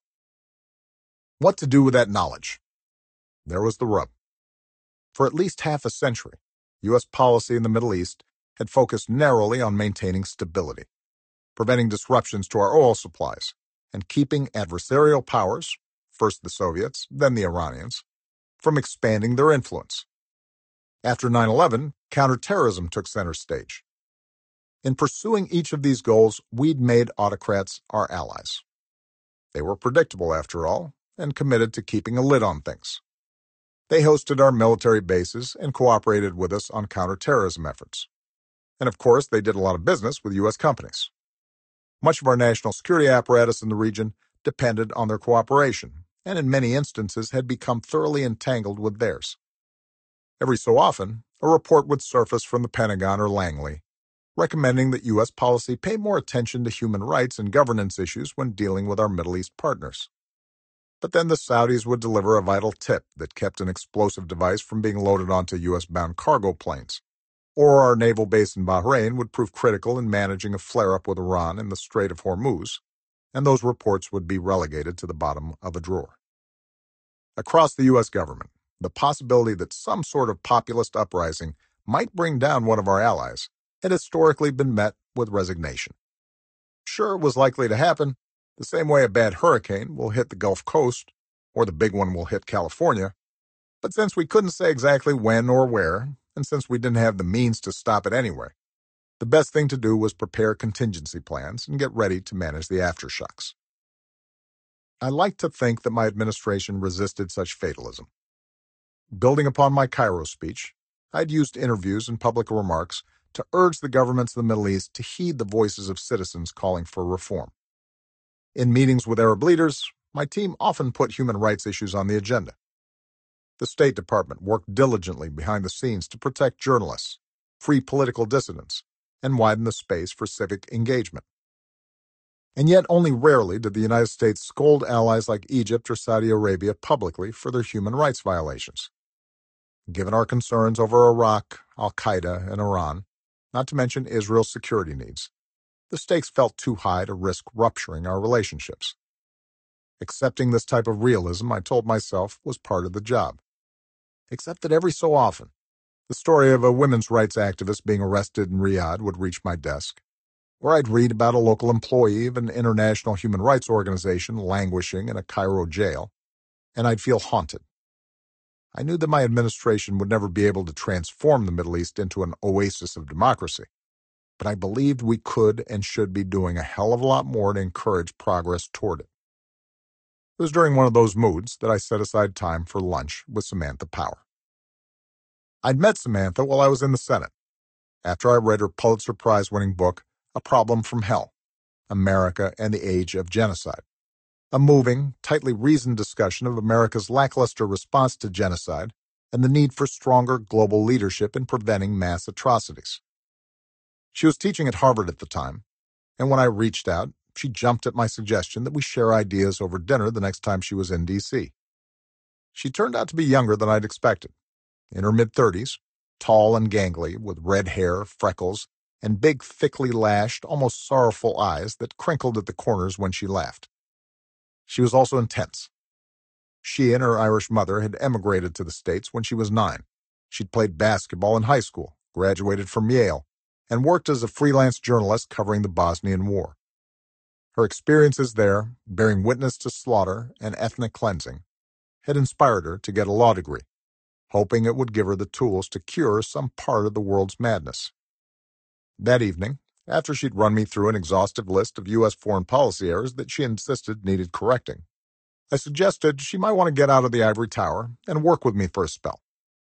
What to do with that knowledge? There was the rub. For at least half a century, U S policy in the Middle East had focused narrowly on maintaining stability, preventing disruptions to our oil supplies, and keeping adversarial powers, first the Soviets, then the Iranians, from expanding their influence. After nine eleven, counterterrorism took center stage. In pursuing each of these goals, we'd made autocrats our allies. They were predictable, after all, and committed to keeping a lid on things. They hosted our military bases and cooperated with us on counterterrorism efforts. And of course, they did a lot of business with U S companies. Much of our national security apparatus in the region depended on their cooperation, and in many instances had become thoroughly entangled with theirs. Every so often, a report would surface from the Pentagon or Langley recommending that U S policy pay more attention to human rights and governance issues when dealing with our Middle East partners. But then the Saudis would deliver a vital tip that kept an explosive device from being loaded onto U S-bound cargo planes. Or our naval base in Bahrain would prove critical in managing a flare-up with Iran in the Strait of Hormuz, and those reports would be relegated to the bottom of a drawer. Across the U S government, the possibility that some sort of populist uprising might bring down one of our allies had historically been met with resignation. Sure, it was likely to happen, the same way a bad hurricane will hit the Gulf Coast, or the big one will hit California, but since we couldn't say exactly when or where, and since we didn't have the means to stop it anyway, the best thing to do was prepare contingency plans and get ready to manage the aftershocks. I like to think that my administration resisted such fatalism. Building upon my Cairo speech, I'd used interviews and public remarks to urge the governments of the Middle East to heed the voices of citizens calling for reform. In meetings with Arab leaders, my team often put human rights issues on the agenda. The State Department worked diligently behind the scenes to protect journalists, free political dissidents, and widen the space for civic engagement. And yet only rarely did the United States scold allies like Egypt or Saudi Arabia publicly for their human rights violations. Given our concerns over Iraq, Al-Qaeda, and Iran, not to mention Israel's security needs, the stakes felt too high to risk rupturing our relationships. Accepting this type of realism, I told myself, was part of the job. Except that every so often, the story of a women's rights activist being arrested in Riyadh would reach my desk, or I'd read about a local employee of an international human rights organization languishing in a Cairo jail, and I'd feel haunted. I knew that my administration would never be able to transform the Middle East into an oasis of democracy, but I believed we could and should be doing a hell of a lot more to encourage progress toward it. It was during one of those moods that I set aside time for lunch with Samantha Power. I'd met Samantha while I was in the Senate, after I read her Pulitzer Prize-winning book, A Problem from Hell, America and the Age of Genocide, a moving, tightly reasoned discussion of America's lackluster response to genocide and the need for stronger global leadership in preventing mass atrocities. She was teaching at Harvard at the time, and when I reached out, she jumped at my suggestion that we share ideas over dinner the next time she was in D C She turned out to be younger than I'd expected, in her mid-thirties, tall and gangly, with red hair, freckles, and big, thickly lashed, almost sorrowful eyes that crinkled at the corners when she laughed. She was also intense. She and her Irish mother had emigrated to the States when she was nine. She'd played basketball in high school, graduated from Yale, and worked as a freelance journalist covering the Bosnian War. Her experiences there, bearing witness to slaughter and ethnic cleansing, had inspired her to get a law degree, hoping it would give her the tools to cure some part of the world's madness. That evening, after she'd run me through an exhaustive list of U S foreign policy errors that she insisted needed correcting, I suggested she might want to get out of the ivory tower and work with me for a spell.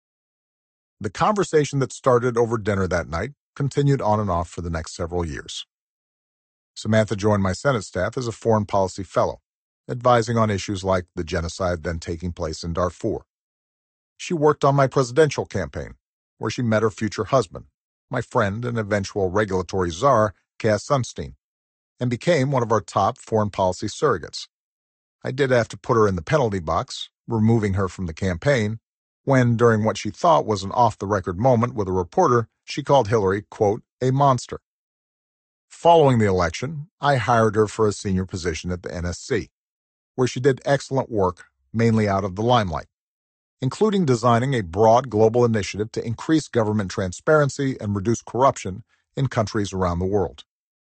The conversation that started over dinner that night continued on and off for the next several years. Samantha joined my Senate staff as a foreign policy fellow, advising on issues like the genocide then taking place in Darfur. She worked on my presidential campaign, where she met her future husband, my friend and eventual regulatory czar, Cass Sunstein, and became one of our top foreign policy surrogates. I did have to put her in the penalty box, removing her from the campaign, when, during what she thought was an off-the-record moment with a reporter, she called Hillary, quote, a monster. Following the election, I hired her for a senior position at the N S C, where she did excellent work, mainly out of the limelight, including designing a broad global initiative to increase government transparency and reduce corruption in countries around the world.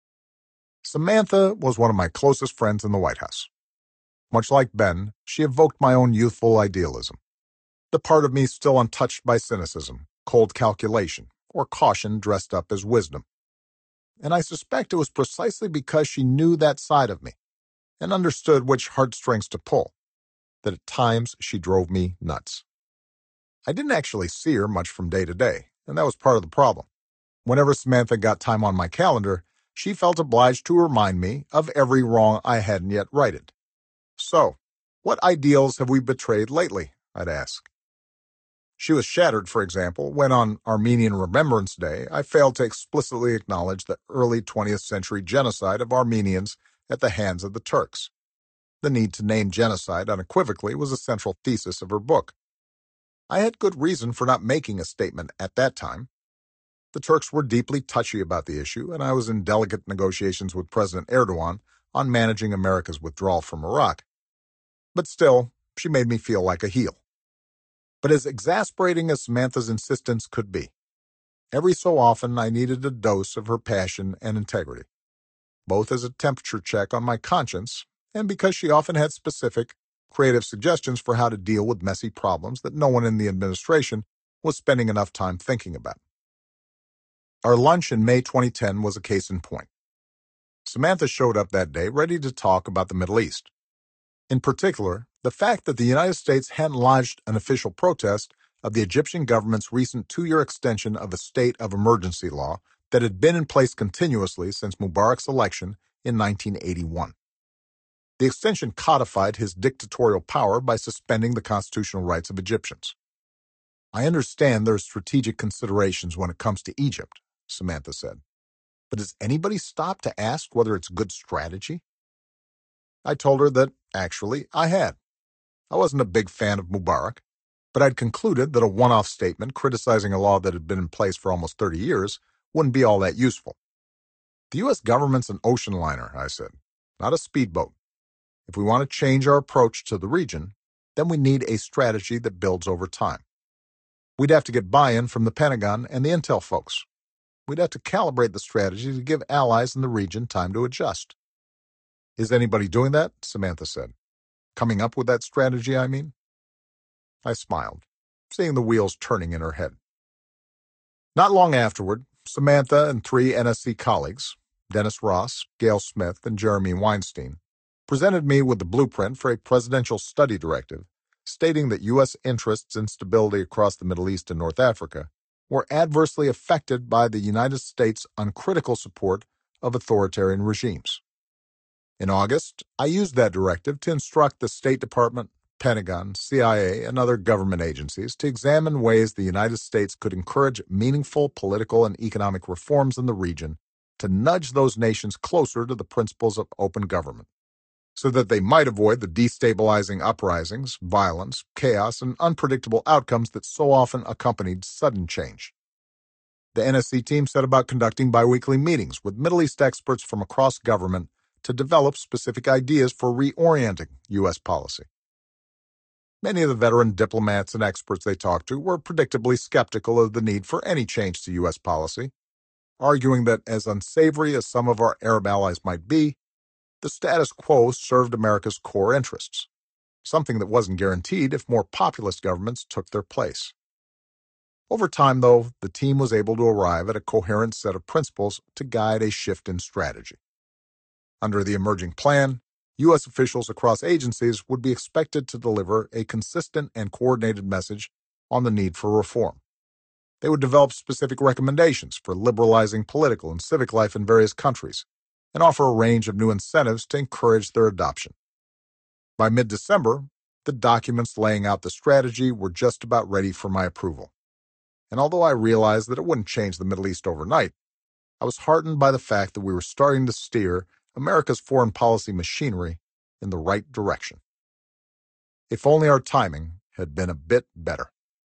Samantha was one of my closest friends in the White House. Much like Ben, she evoked my own youthful idealism, the part of me still untouched by cynicism, cold calculation, or caution dressed up as wisdom. And I suspect it was precisely because she knew that side of me and understood which heartstrings to pull, that at times she drove me nuts. I didn't actually see her much from day to day, and that was part of the problem. Whenever Samantha got time on my calendar, she felt obliged to remind me of every wrong I hadn't yet righted. So, what ideals have we betrayed lately? I'd ask. She was shattered, for example, when on Armenian Remembrance Day I failed to explicitly acknowledge the early twentieth century genocide of Armenians at the hands of the Turks. The need to name genocide unequivocally was a central thesis of her book. I had good reason for not making a statement at that time. The Turks were deeply touchy about the issue, and I was in delicate negotiations with President Erdogan on managing America's withdrawal from Iraq. But still, she made me feel like a heel. But as exasperating as Samantha's insistence could be, every so often I needed a dose of her passion and integrity, both as a temperature check on my conscience and because she often had specific, creative suggestions for how to deal with messy problems that no one in the administration was spending enough time thinking about. Our lunch in May twenty ten was a case in point. Samantha showed up that day ready to talk about the Middle East. In particular, the fact that the United States hadn't lodged an official protest of the Egyptian government's recent two-year extension of a state of emergency law that had been in place continuously since Mubarak's election in nineteen eighty-one. The extension codified his dictatorial power by suspending the constitutional rights of Egyptians. I understand there are strategic considerations when it comes to Egypt, Samantha said. But does anybody stop to ask whether it's good strategy? I told her that, actually, I had. I wasn't a big fan of Mubarak, but I'd concluded that a one-off statement criticizing a law that had been in place for almost thirty years wouldn't be all that useful. The U S government's an ocean liner, I said, not a speedboat. If we want to change our approach to the region, then we need a strategy that builds over time. We'd have to get buy-in from the Pentagon and the intel folks. We'd have to calibrate the strategy to give allies in the region time to adjust. Is anybody doing that? Samantha said. Coming up with that strategy, I mean? I smiled, seeing the wheels turning in her head. Not long afterward, Samantha and three N S C colleagues, Dennis Ross, Gail Smith, and Jeremy Weinstein, presented me with the blueprint for a presidential study directive stating that U S interests in stability across the Middle East and North Africa were adversely affected by the United States' uncritical support of authoritarian regimes. In August, I used that directive to instruct the State Department, Pentagon, C I A, and other government agencies to examine ways the United States could encourage meaningful political and economic reforms in the region to nudge those nations closer to the principles of open government, so that they might avoid the destabilizing uprisings, violence, chaos, and unpredictable outcomes that so often accompanied sudden change. The N S C team set about conducting biweekly meetings with Middle East experts from across government to develop specific ideas for reorienting U S policy. Many of the veteran diplomats and experts they talked to were predictably skeptical of the need for any change to U S policy, arguing that as unsavory as some of our Arab allies might be, the status quo served America's core interests, something that wasn't guaranteed if more populist governments took their place. Over time, though, the team was able to arrive at a coherent set of principles to guide a shift in strategy. Under the emerging plan, U S officials across agencies would be expected to deliver a consistent and coordinated message on the need for reform. They would develop specific recommendations for liberalizing political and civic life in various countries and offer a range of new incentives to encourage their adoption. By mid-December, the documents laying out the strategy were just about ready for my approval. And although I realized that it wouldn't change the Middle East overnight, I was heartened by the fact that we were starting to steer America's foreign policy machinery in the right direction. If only our timing had been a bit better.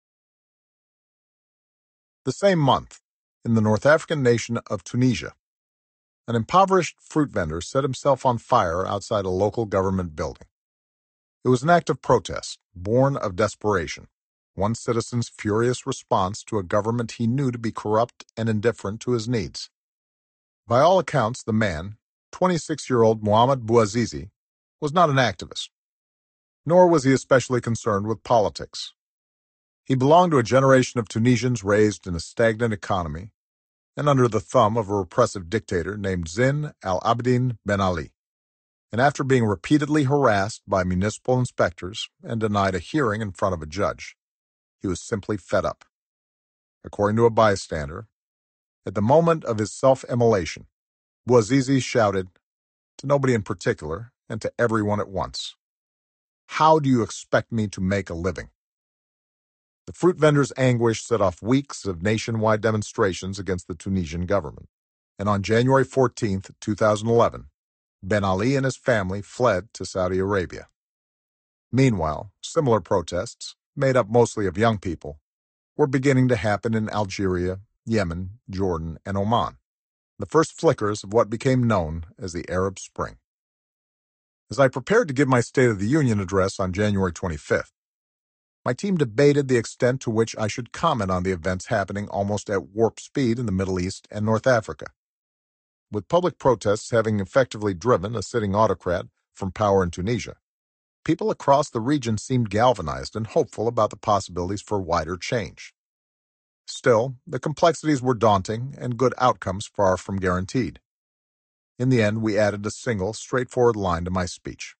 The same month, in the North African nation of Tunisia, an impoverished fruit vendor set himself on fire outside a local government building. It was an act of protest, born of desperation, one citizen's furious response to a government he knew to be corrupt and indifferent to his needs. By all accounts, the man, twenty-six-year-old Mohamed Bouazizi, was not an activist, nor was he especially concerned with politics. He belonged to a generation of Tunisians raised in a stagnant economy and under the thumb of a repressive dictator named Zine al-Abidine Ben Ali. And after being repeatedly harassed by municipal inspectors and denied a hearing in front of a judge, he was simply fed up. According to a bystander, at the moment of his self-immolation, Bouazizi shouted, to nobody in particular and to everyone at once, "How do you expect me to make a living?" The fruit vendors' anguish set off weeks of nationwide demonstrations against the Tunisian government. And on January fourteenth, two thousand eleven, Ben Ali and his family fled to Saudi Arabia. Meanwhile, similar protests, made up mostly of young people, were beginning to happen in Algeria, Yemen, Jordan, and Oman, the first flickers of what became known as the Arab Spring. As I prepared to give my State of the Union address on January twenty-fifth, my team debated the extent to which I should comment on the events happening almost at warp speed in the Middle East and North Africa. With public protests having effectively driven a sitting autocrat from power in Tunisia, people across the region seemed galvanized and hopeful about the possibilities for wider change. Still, the complexities were daunting and good outcomes far from guaranteed. In the end, we added a single, straightforward line to my speech.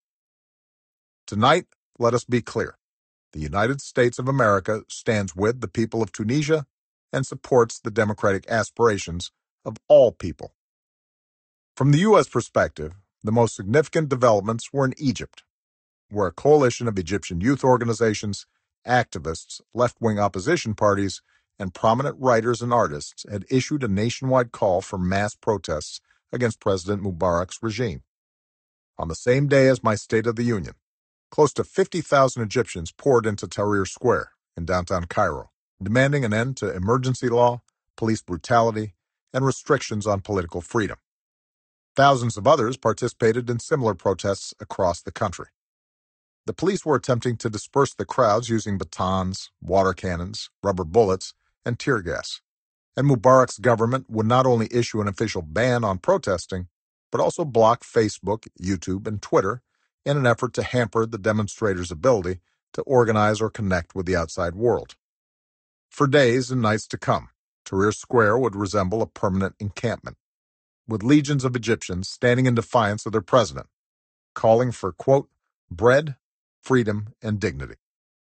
Tonight, let us be clear. The United States of America stands with the people of Tunisia and supports the democratic aspirations of all people. From the U S perspective, the most significant developments were in Egypt, where a coalition of Egyptian youth organizations, activists, left-wing opposition parties, and prominent writers and artists had issued a nationwide call for mass protests against President Mubarak's regime. On the same day as my State of the Union, close to fifty thousand Egyptians poured into Tahrir Square in downtown Cairo, demanding an end to emergency law, police brutality, and restrictions on political freedom. Thousands of others participated in similar protests across the country. The police were attempting to disperse the crowds using batons, water cannons, rubber bullets, and tear gas. And Mubarak's government would not only issue an official ban on protesting, but also block Facebook, YouTube, and Twitter in an effort to hamper the demonstrators' ability to organize or connect with the outside world. For days and nights to come, Tahrir Square would resemble a permanent encampment, with legions of Egyptians standing in defiance of their president, calling for, quote, bread, freedom, and dignity.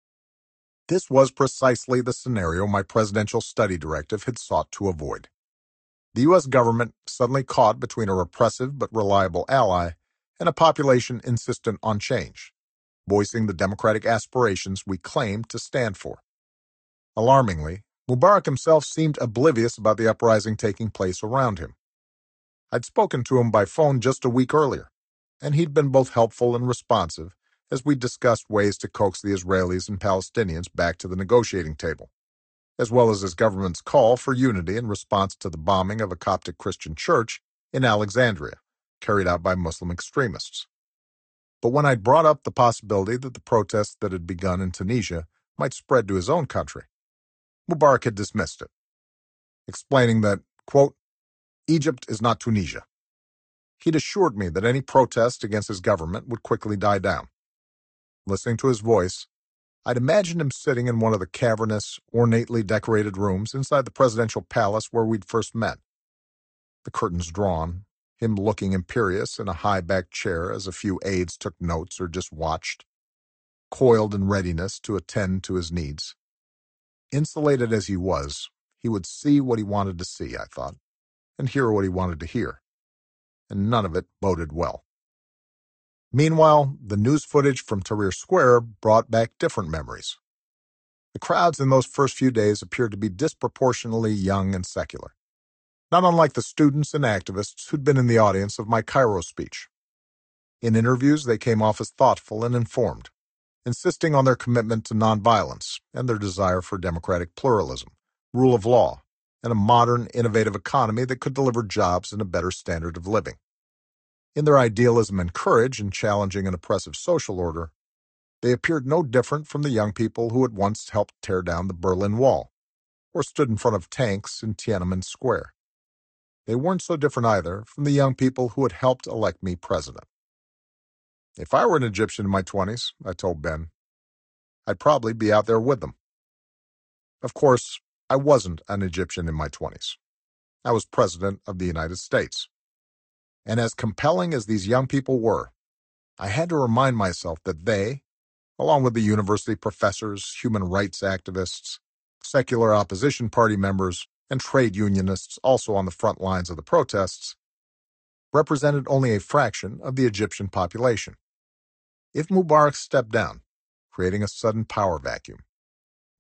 This was precisely the scenario my presidential study directive had sought to avoid. The U S government suddenly caught between a repressive but reliable ally and a population insistent on change, voicing the democratic aspirations we claimed to stand for. Alarmingly, Mubarak himself seemed oblivious about the uprising taking place around him. I'd spoken to him by phone just a week earlier, and he'd been both helpful and responsive as we discussed ways to coax the Israelis and Palestinians back to the negotiating table, as well as his government's call for unity in response to the bombing of a Coptic Christian church in Alexandria, carried out by Muslim extremists. But when I'd brought up the possibility that the protests that had begun in Tunisia might spread to his own country, Mubarak had dismissed it, explaining that, quote, Egypt is not Tunisia. He'd assured me that any protest against his government would quickly die down. Listening to his voice, I'd imagined him sitting in one of the cavernous, ornately decorated rooms inside the presidential palace where we'd first met. The curtains drawn, him looking imperious in a high-backed chair as a few aides took notes or just watched, coiled in readiness to attend to his needs. Insulated as he was, he would see what he wanted to see, I thought, and hear what he wanted to hear, and none of it boded well. Meanwhile, the news footage from Tahrir Square brought back different memories. The crowds in those first few days appeared to be disproportionately young and secular, not unlike the students and activists who'd been in the audience of my Cairo speech. In interviews, they came off as thoughtful and informed, insisting on their commitment to nonviolence and their desire for democratic pluralism, rule of law, and a modern, innovative economy that could deliver jobs and a better standard of living. In their idealism and courage in challenging an oppressive social order, they appeared no different from the young people who had once helped tear down the Berlin Wall, or stood in front of tanks in Tiananmen Square. They weren't so different either from the young people who had helped elect me president. If I were an Egyptian in my twenties, I told Ben, I'd probably be out there with them. Of course, I wasn't an Egyptian in my twenties. I was president of the United States. And as compelling as these young people were, I had to remind myself that they, along with the university professors, human rights activists, secular opposition party members, and trade unionists also on the front lines of the protests, represented only a fraction of the Egyptian population. If Mubarak stepped down, creating a sudden power vacuum,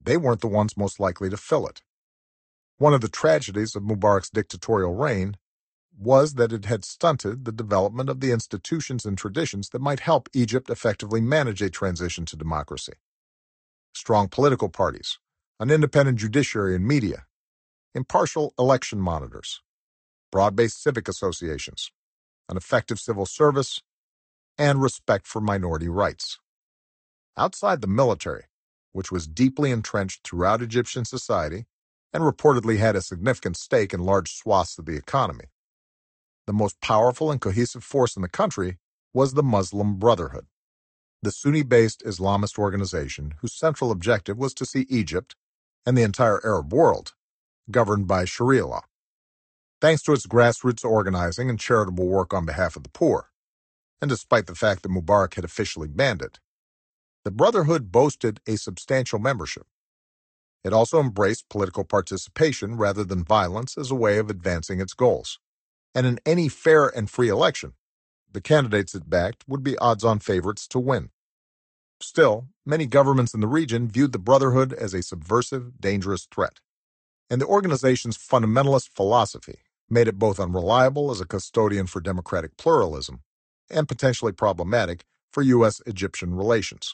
they weren't the ones most likely to fill it. One of the tragedies of Mubarak's dictatorial reign was that it had stunted the development of the institutions and traditions that might help Egypt effectively manage a transition to democracy. Strong political parties, an independent judiciary and media, impartial election monitors, broad-based civic associations, an effective civil service, and respect for minority rights. Outside the military, which was deeply entrenched throughout Egyptian society and reportedly had a significant stake in large swaths of the economy, the most powerful and cohesive force in the country was the Muslim Brotherhood, the Sunni-based Islamist organization whose central objective was to see Egypt and the entire Arab world governed by Sharia law. Thanks to its grassroots organizing and charitable work on behalf of the poor, and despite the fact that Mubarak had officially banned it, the Brotherhood boasted a substantial membership. It also embraced political participation rather than violence as a way of advancing its goals. And in any fair and free election, the candidates it backed would be odds-on favorites to win. Still, many governments in the region viewed the Brotherhood as a subversive, dangerous threat, and the organization's fundamentalist philosophy made it both unreliable as a custodian for democratic pluralism and potentially problematic for U S Egyptian relations.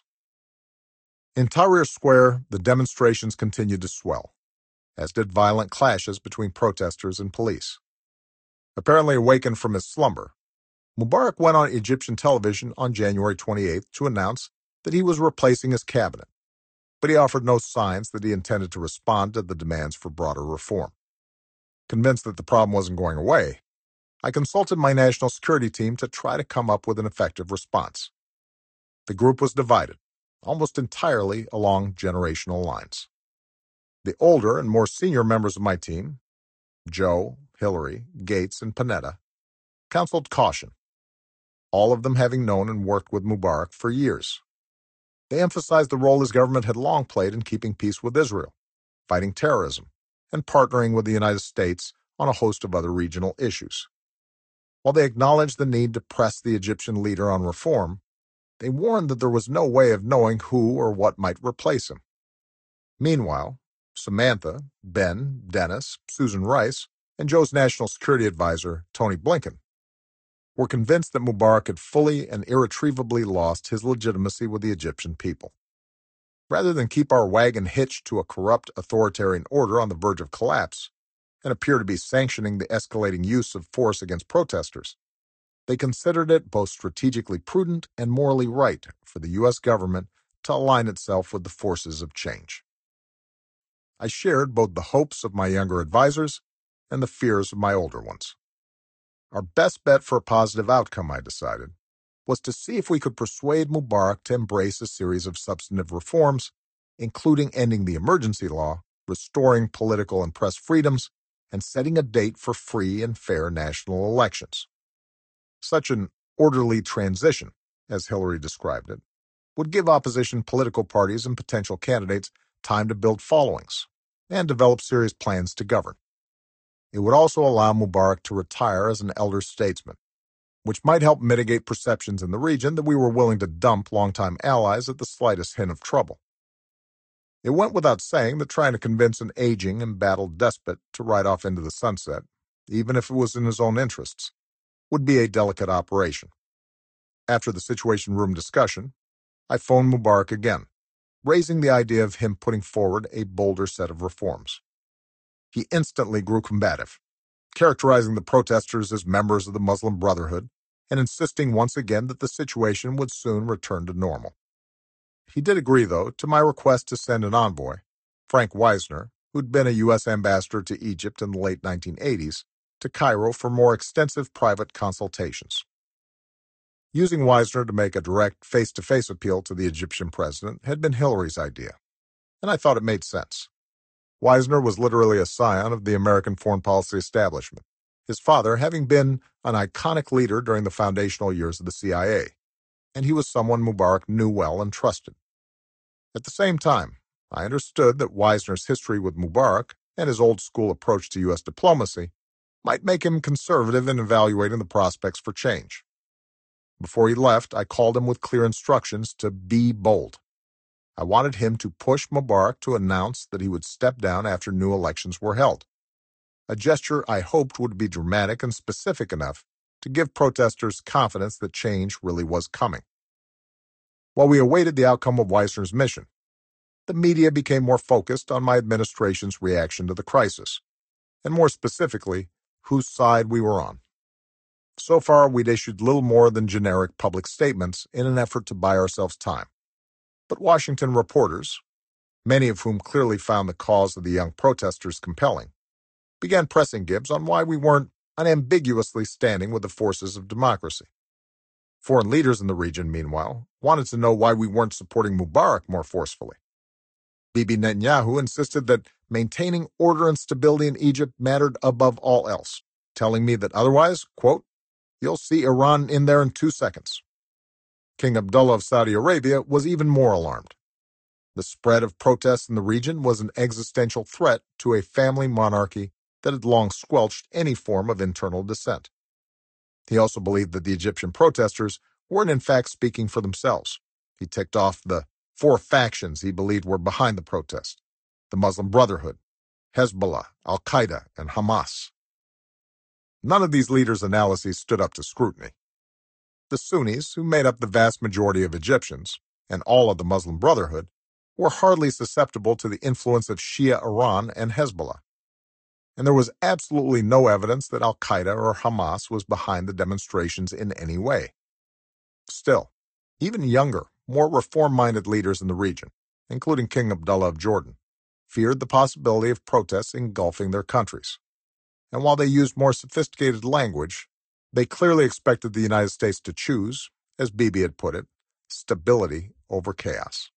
In Tahrir Square, the demonstrations continued to swell, as did violent clashes between protesters and police. Apparently awakened from his slumber, Mubarak went on Egyptian television on January twenty-eighth to announce that he was replacing his cabinet, but he offered no signs that he intended to respond to the demands for broader reform. Convinced that the problem wasn't going away, I consulted my national security team to try to come up with an effective response. The group was divided, almost entirely along generational lines. The older and more senior members of my team, Joe, Hillary, Gates, and Panetta, counseled caution, all of them having known and worked with Mubarak for years. They emphasized the role his government had long played in keeping peace with Israel, fighting terrorism, and partnering with the United States on a host of other regional issues. While they acknowledged the need to press the Egyptian leader on reform, they warned that there was no way of knowing who or what might replace him. Meanwhile, Samantha, Ben, Dennis, Susan Rice, and Joe's national security advisor, Tony Blinken, were convinced that Mubarak had fully and irretrievably lost his legitimacy with the Egyptian people. Rather than keep our wagon hitched to a corrupt authoritarian order on the verge of collapse and appear to be sanctioning the escalating use of force against protesters, they considered it both strategically prudent and morally right for the U S government to align itself with the forces of change. I shared both the hopes of my younger advisors and the fears of my older ones. Our best bet for a positive outcome, I decided, was to see if we could persuade Mubarak to embrace a series of substantive reforms, including ending the emergency law, restoring political and press freedoms, and setting a date for free and fair national elections. Such an orderly transition, as Hillary described it, would give opposition political parties and potential candidates time to build followings and develop serious plans to govern. It would also allow Mubarak to retire as an elder statesman, which might help mitigate perceptions in the region that we were willing to dump longtime allies at the slightest hint of trouble. It went without saying that trying to convince an aging, embattled despot to ride off into the sunset, even if it was in his own interests, would be a delicate operation. After the Situation Room discussion, I phoned Mubarak again, raising the idea of him putting forward a bolder set of reforms. He instantly grew combative, characterizing the protesters as members of the Muslim Brotherhood and insisting once again that the situation would soon return to normal. He did agree, though, to my request to send an envoy, Frank Wisner, who'd been a U S ambassador to Egypt in the late nineteen eighties, to Cairo for more extensive private consultations. Using Wisner to make a direct face-to-face appeal to the Egyptian president had been Hillary's idea, and I thought it made sense. Wisner was literally a scion of the American foreign policy establishment, his father having been an iconic leader during the foundational years of the C I A, and he was someone Mubarak knew well and trusted. At the same time, I understood that Wisner's history with Mubarak and his old-school approach to U S diplomacy might make him conservative in evaluating the prospects for change. Before he left, I called him with clear instructions to be bold. I wanted him to push Mubarak to announce that he would step down after new elections were held, a gesture I hoped would be dramatic and specific enough to give protesters confidence that change really was coming. While we awaited the outcome of Weissner's mission, the media became more focused on my administration's reaction to the crisis, and more specifically, whose side we were on. So far, we'd issued little more than generic public statements in an effort to buy ourselves time. But Washington reporters, many of whom clearly found the cause of the young protesters compelling, began pressing Gibbs on why we weren't unambiguously standing with the forces of democracy. Foreign leaders in the region, meanwhile, wanted to know why we weren't supporting Mubarak more forcefully. Bibi Netanyahu insisted that maintaining order and stability in Egypt mattered above all else, telling me that otherwise, quote, "You'll see Iran in there in two seconds." King Abdullah of Saudi Arabia was even more alarmed. The spread of protests in the region was an existential threat to a family monarchy that had long squelched any form of internal dissent. He also believed that the Egyptian protesters weren't in fact speaking for themselves. He ticked off the four factions he believed were behind the protest: the Muslim Brotherhood, Hezbollah, Al-Qaeda, and Hamas. None of these leaders' analyses stood up to scrutiny. The Sunnis, who made up the vast majority of Egyptians, and all of the Muslim Brotherhood, were hardly susceptible to the influence of Shia Iran and Hezbollah. And there was absolutely no evidence that Al-Qaeda or Hamas was behind the demonstrations in any way. Still, even younger, more reform-minded leaders in the region, including King Abdullah of Jordan, feared the possibility of protests engulfing their countries. And while they used more sophisticated language, they clearly expected the United States to choose, as Bibi had put it, stability over chaos.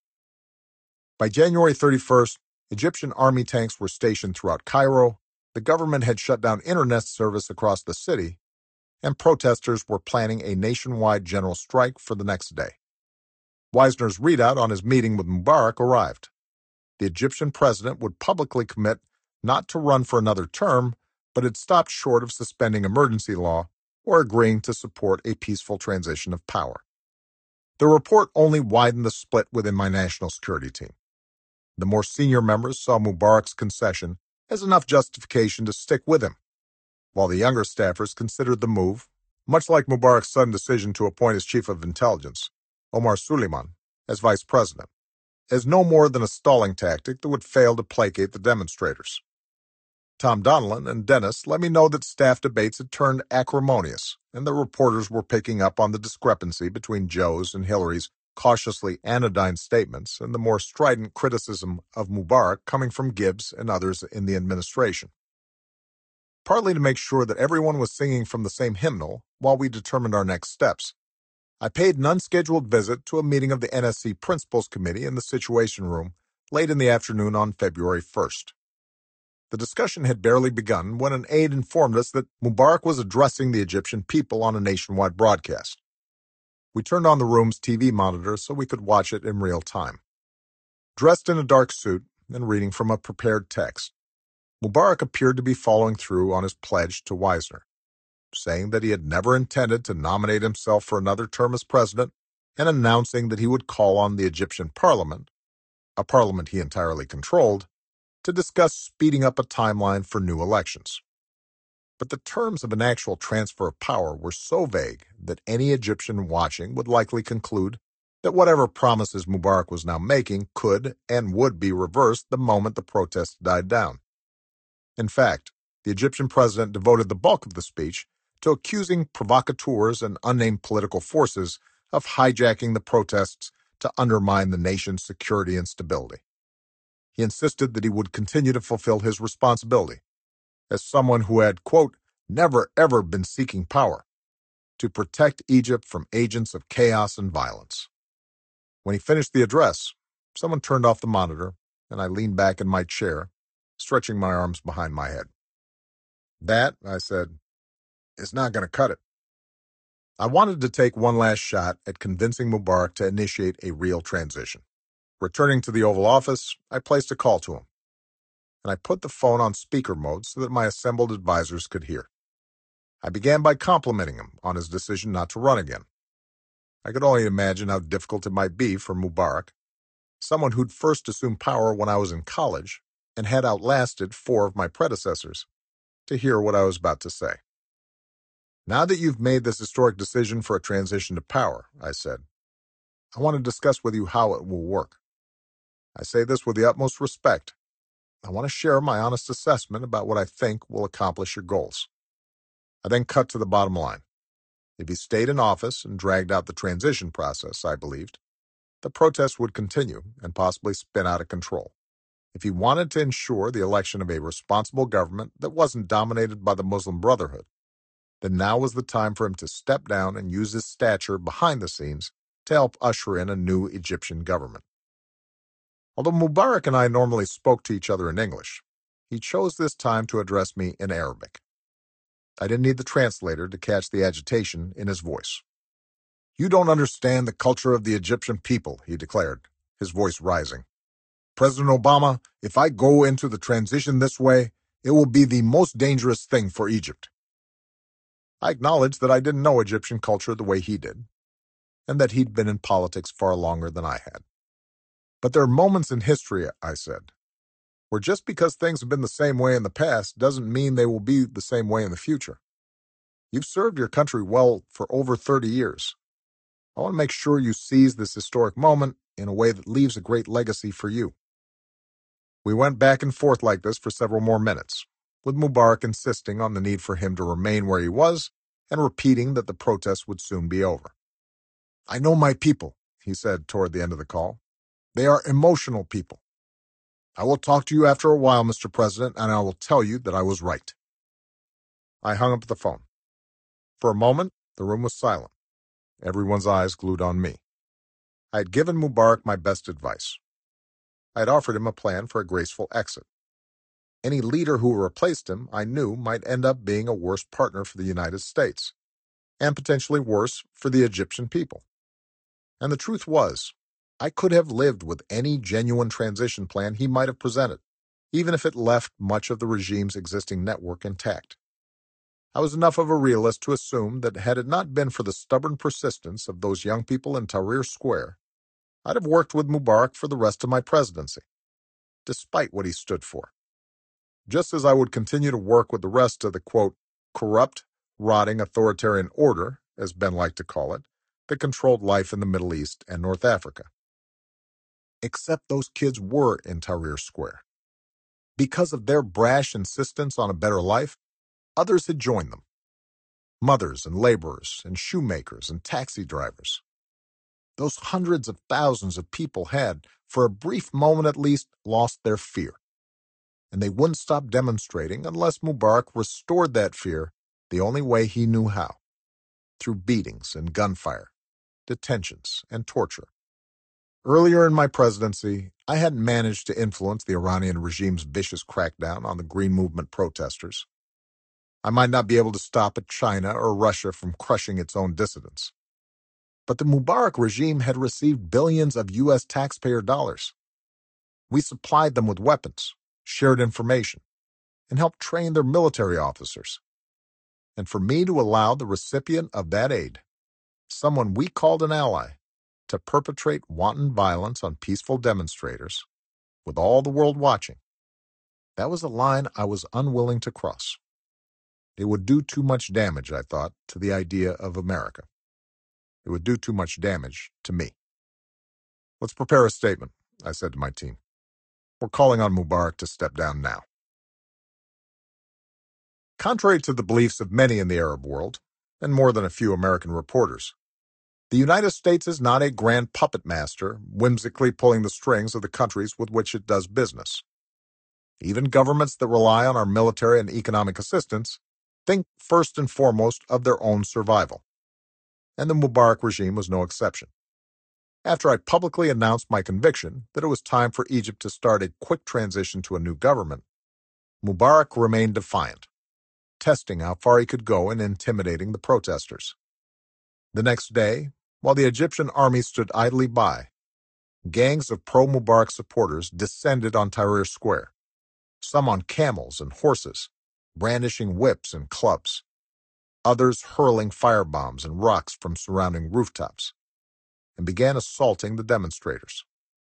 By January thirty-first, Egyptian army tanks were stationed throughout Cairo, the government had shut down internet service across the city, and protesters were planning a nationwide general strike for the next day. Weissner's readout on his meeting with Mubarak arrived. The Egyptian president would publicly commit not to run for another term, but had stopped short of suspending emergency law or agreeing to support a peaceful transition of power. The report only widened the split within my national security team. The more senior members saw Mubarak's concession as enough justification to stick with him, while the younger staffers considered the move, much like Mubarak's sudden decision to appoint his chief of intelligence, Omar Suleiman, as vice president, as no more than a stalling tactic that would fail to placate the demonstrators. Tom Donilon and Dennis let me know that staff debates had turned acrimonious, and the reporters were picking up on the discrepancy between Joe's and Hillary's cautiously anodyne statements and the more strident criticism of Mubarak coming from Gibbs and others in the administration. Partly to make sure that everyone was singing from the same hymnal while we determined our next steps, I paid an unscheduled visit to a meeting of the N S C Principals Committee in the Situation Room late in the afternoon on February first. The discussion had barely begun when an aide informed us that Mubarak was addressing the Egyptian people on a nationwide broadcast. We turned on the room's T V monitor so we could watch it in real time. Dressed in a dark suit and reading from a prepared text, Mubarak appeared to be following through on his pledge to Weissner, saying that he had never intended to nominate himself for another term as president and announcing that he would call on the Egyptian parliament, a parliament he entirely controlled, to discuss speeding up a timeline for new elections. But the terms of an actual transfer of power were so vague that any Egyptian watching would likely conclude that whatever promises Mubarak was now making could and would be reversed the moment the protests died down. In fact, the Egyptian president devoted the bulk of the speech to accusing provocateurs and unnamed political forces of hijacking the protests to undermine the nation's security and stability. He insisted that he would continue to fulfill his responsibility as someone who had, quote, never ever been seeking power, to protect Egypt from agents of chaos and violence. When he finished the address, someone turned off the monitor, and I leaned back in my chair, stretching my arms behind my head. That, I said, is not going to cut it. I wanted to take one last shot at convincing Mubarak to initiate a real transition. Returning to the Oval Office, I placed a call to him, and I put the phone on speaker mode so that my assembled advisors could hear. I began by complimenting him on his decision not to run again. I could only imagine how difficult it might be for Mubarak, someone who'd first assumed power when I was in college and had outlasted four of my predecessors, to hear what I was about to say. Now that you've made this historic decision for a transition to power, I said, I want to discuss with you how it will work. I say this with the utmost respect. I want to share my honest assessment about what I think will accomplish your goals. I then cut to the bottom line. If he stayed in office and dragged out the transition process, I believed, the protests would continue and possibly spin out of control. If he wanted to ensure the election of a responsible government that wasn't dominated by the Muslim Brotherhood, then now was the time for him to step down and use his stature behind the scenes to help usher in a new Egyptian government. Although Mubarak and I normally spoke to each other in English, he chose this time to address me in Arabic. I didn't need the translator to catch the agitation in his voice. You don't understand the culture of the Egyptian people, he declared, his voice rising. President Obama, if I go into the transition this way, it will be the most dangerous thing for Egypt. I acknowledged that I didn't know Egyptian culture the way he did, and that he'd been in politics far longer than I had. But there are moments in history, I said, where just because things have been the same way in the past doesn't mean they will be the same way in the future. You've served your country well for over thirty years. I want to make sure you seize this historic moment in a way that leaves a great legacy for you. We went back and forth like this for several more minutes, with Mubarak insisting on the need for him to remain where he was and repeating that the protests would soon be over. I know my people, he said toward the end of the call. They are emotional people. I will talk to you after a while, Mister President, and I will tell you that I was right. I hung up the phone. For a moment, the room was silent, everyone's eyes glued on me. I had given Mubarak my best advice. I had offered him a plan for a graceful exit. Any leader who replaced him, I knew, might end up being a worse partner for the United States, and potentially worse for the Egyptian people. And the truth was, I could have lived with any genuine transition plan he might have presented, even if it left much of the regime's existing network intact. I was enough of a realist to assume that had it not been for the stubborn persistence of those young people in Tahrir Square, I'd have worked with Mubarak for the rest of my presidency, despite what he stood for. Just as I would continue to work with the rest of the, quote, corrupt, rotting authoritarian order, as Ben liked to call it, that controlled life in the Middle East and North Africa. Except those kids were in Tahrir Square. Because of their brash insistence on a better life, others had joined them. Mothers and laborers and shoemakers and taxi drivers. Those hundreds of thousands of people had, for a brief moment at least, lost their fear. And they wouldn't stop demonstrating unless Mubarak restored that fear the only way he knew how, through beatings and gunfire, detentions and torture. Earlier in my presidency, I hadn't managed to influence the Iranian regime's vicious crackdown on the Green Movement protesters. I might not be able to stop China or Russia from crushing its own dissidents. But the Mubarak regime had received billions of U S taxpayer dollars. We supplied them with weapons, shared information, and helped train their military officers. And for me to allow the recipient of that aid, someone we called an ally, to perpetrate wanton violence on peaceful demonstrators, with all the world watching, that was a line I was unwilling to cross. It would do too much damage, I thought, to the idea of America. It would do too much damage to me. Let's prepare a statement, I said to my team. We're calling on Mubarak to step down now. Contrary to the beliefs of many in the Arab world, and more than a few American reporters, the United States is not a grand puppet master, whimsically pulling the strings of the countries with which it does business. Even governments that rely on our military and economic assistance think first and foremost of their own survival. And the Mubarak regime was no exception. After I publicly announced my conviction that it was time for Egypt to start a quick transition to a new government, Mubarak remained defiant, testing how far he could go in intimidating the protesters. The next day, while the Egyptian army stood idly by, gangs of pro-Mubarak supporters descended on Tahrir Square, some on camels and horses, brandishing whips and clubs, others hurling firebombs and rocks from surrounding rooftops, and began assaulting the demonstrators.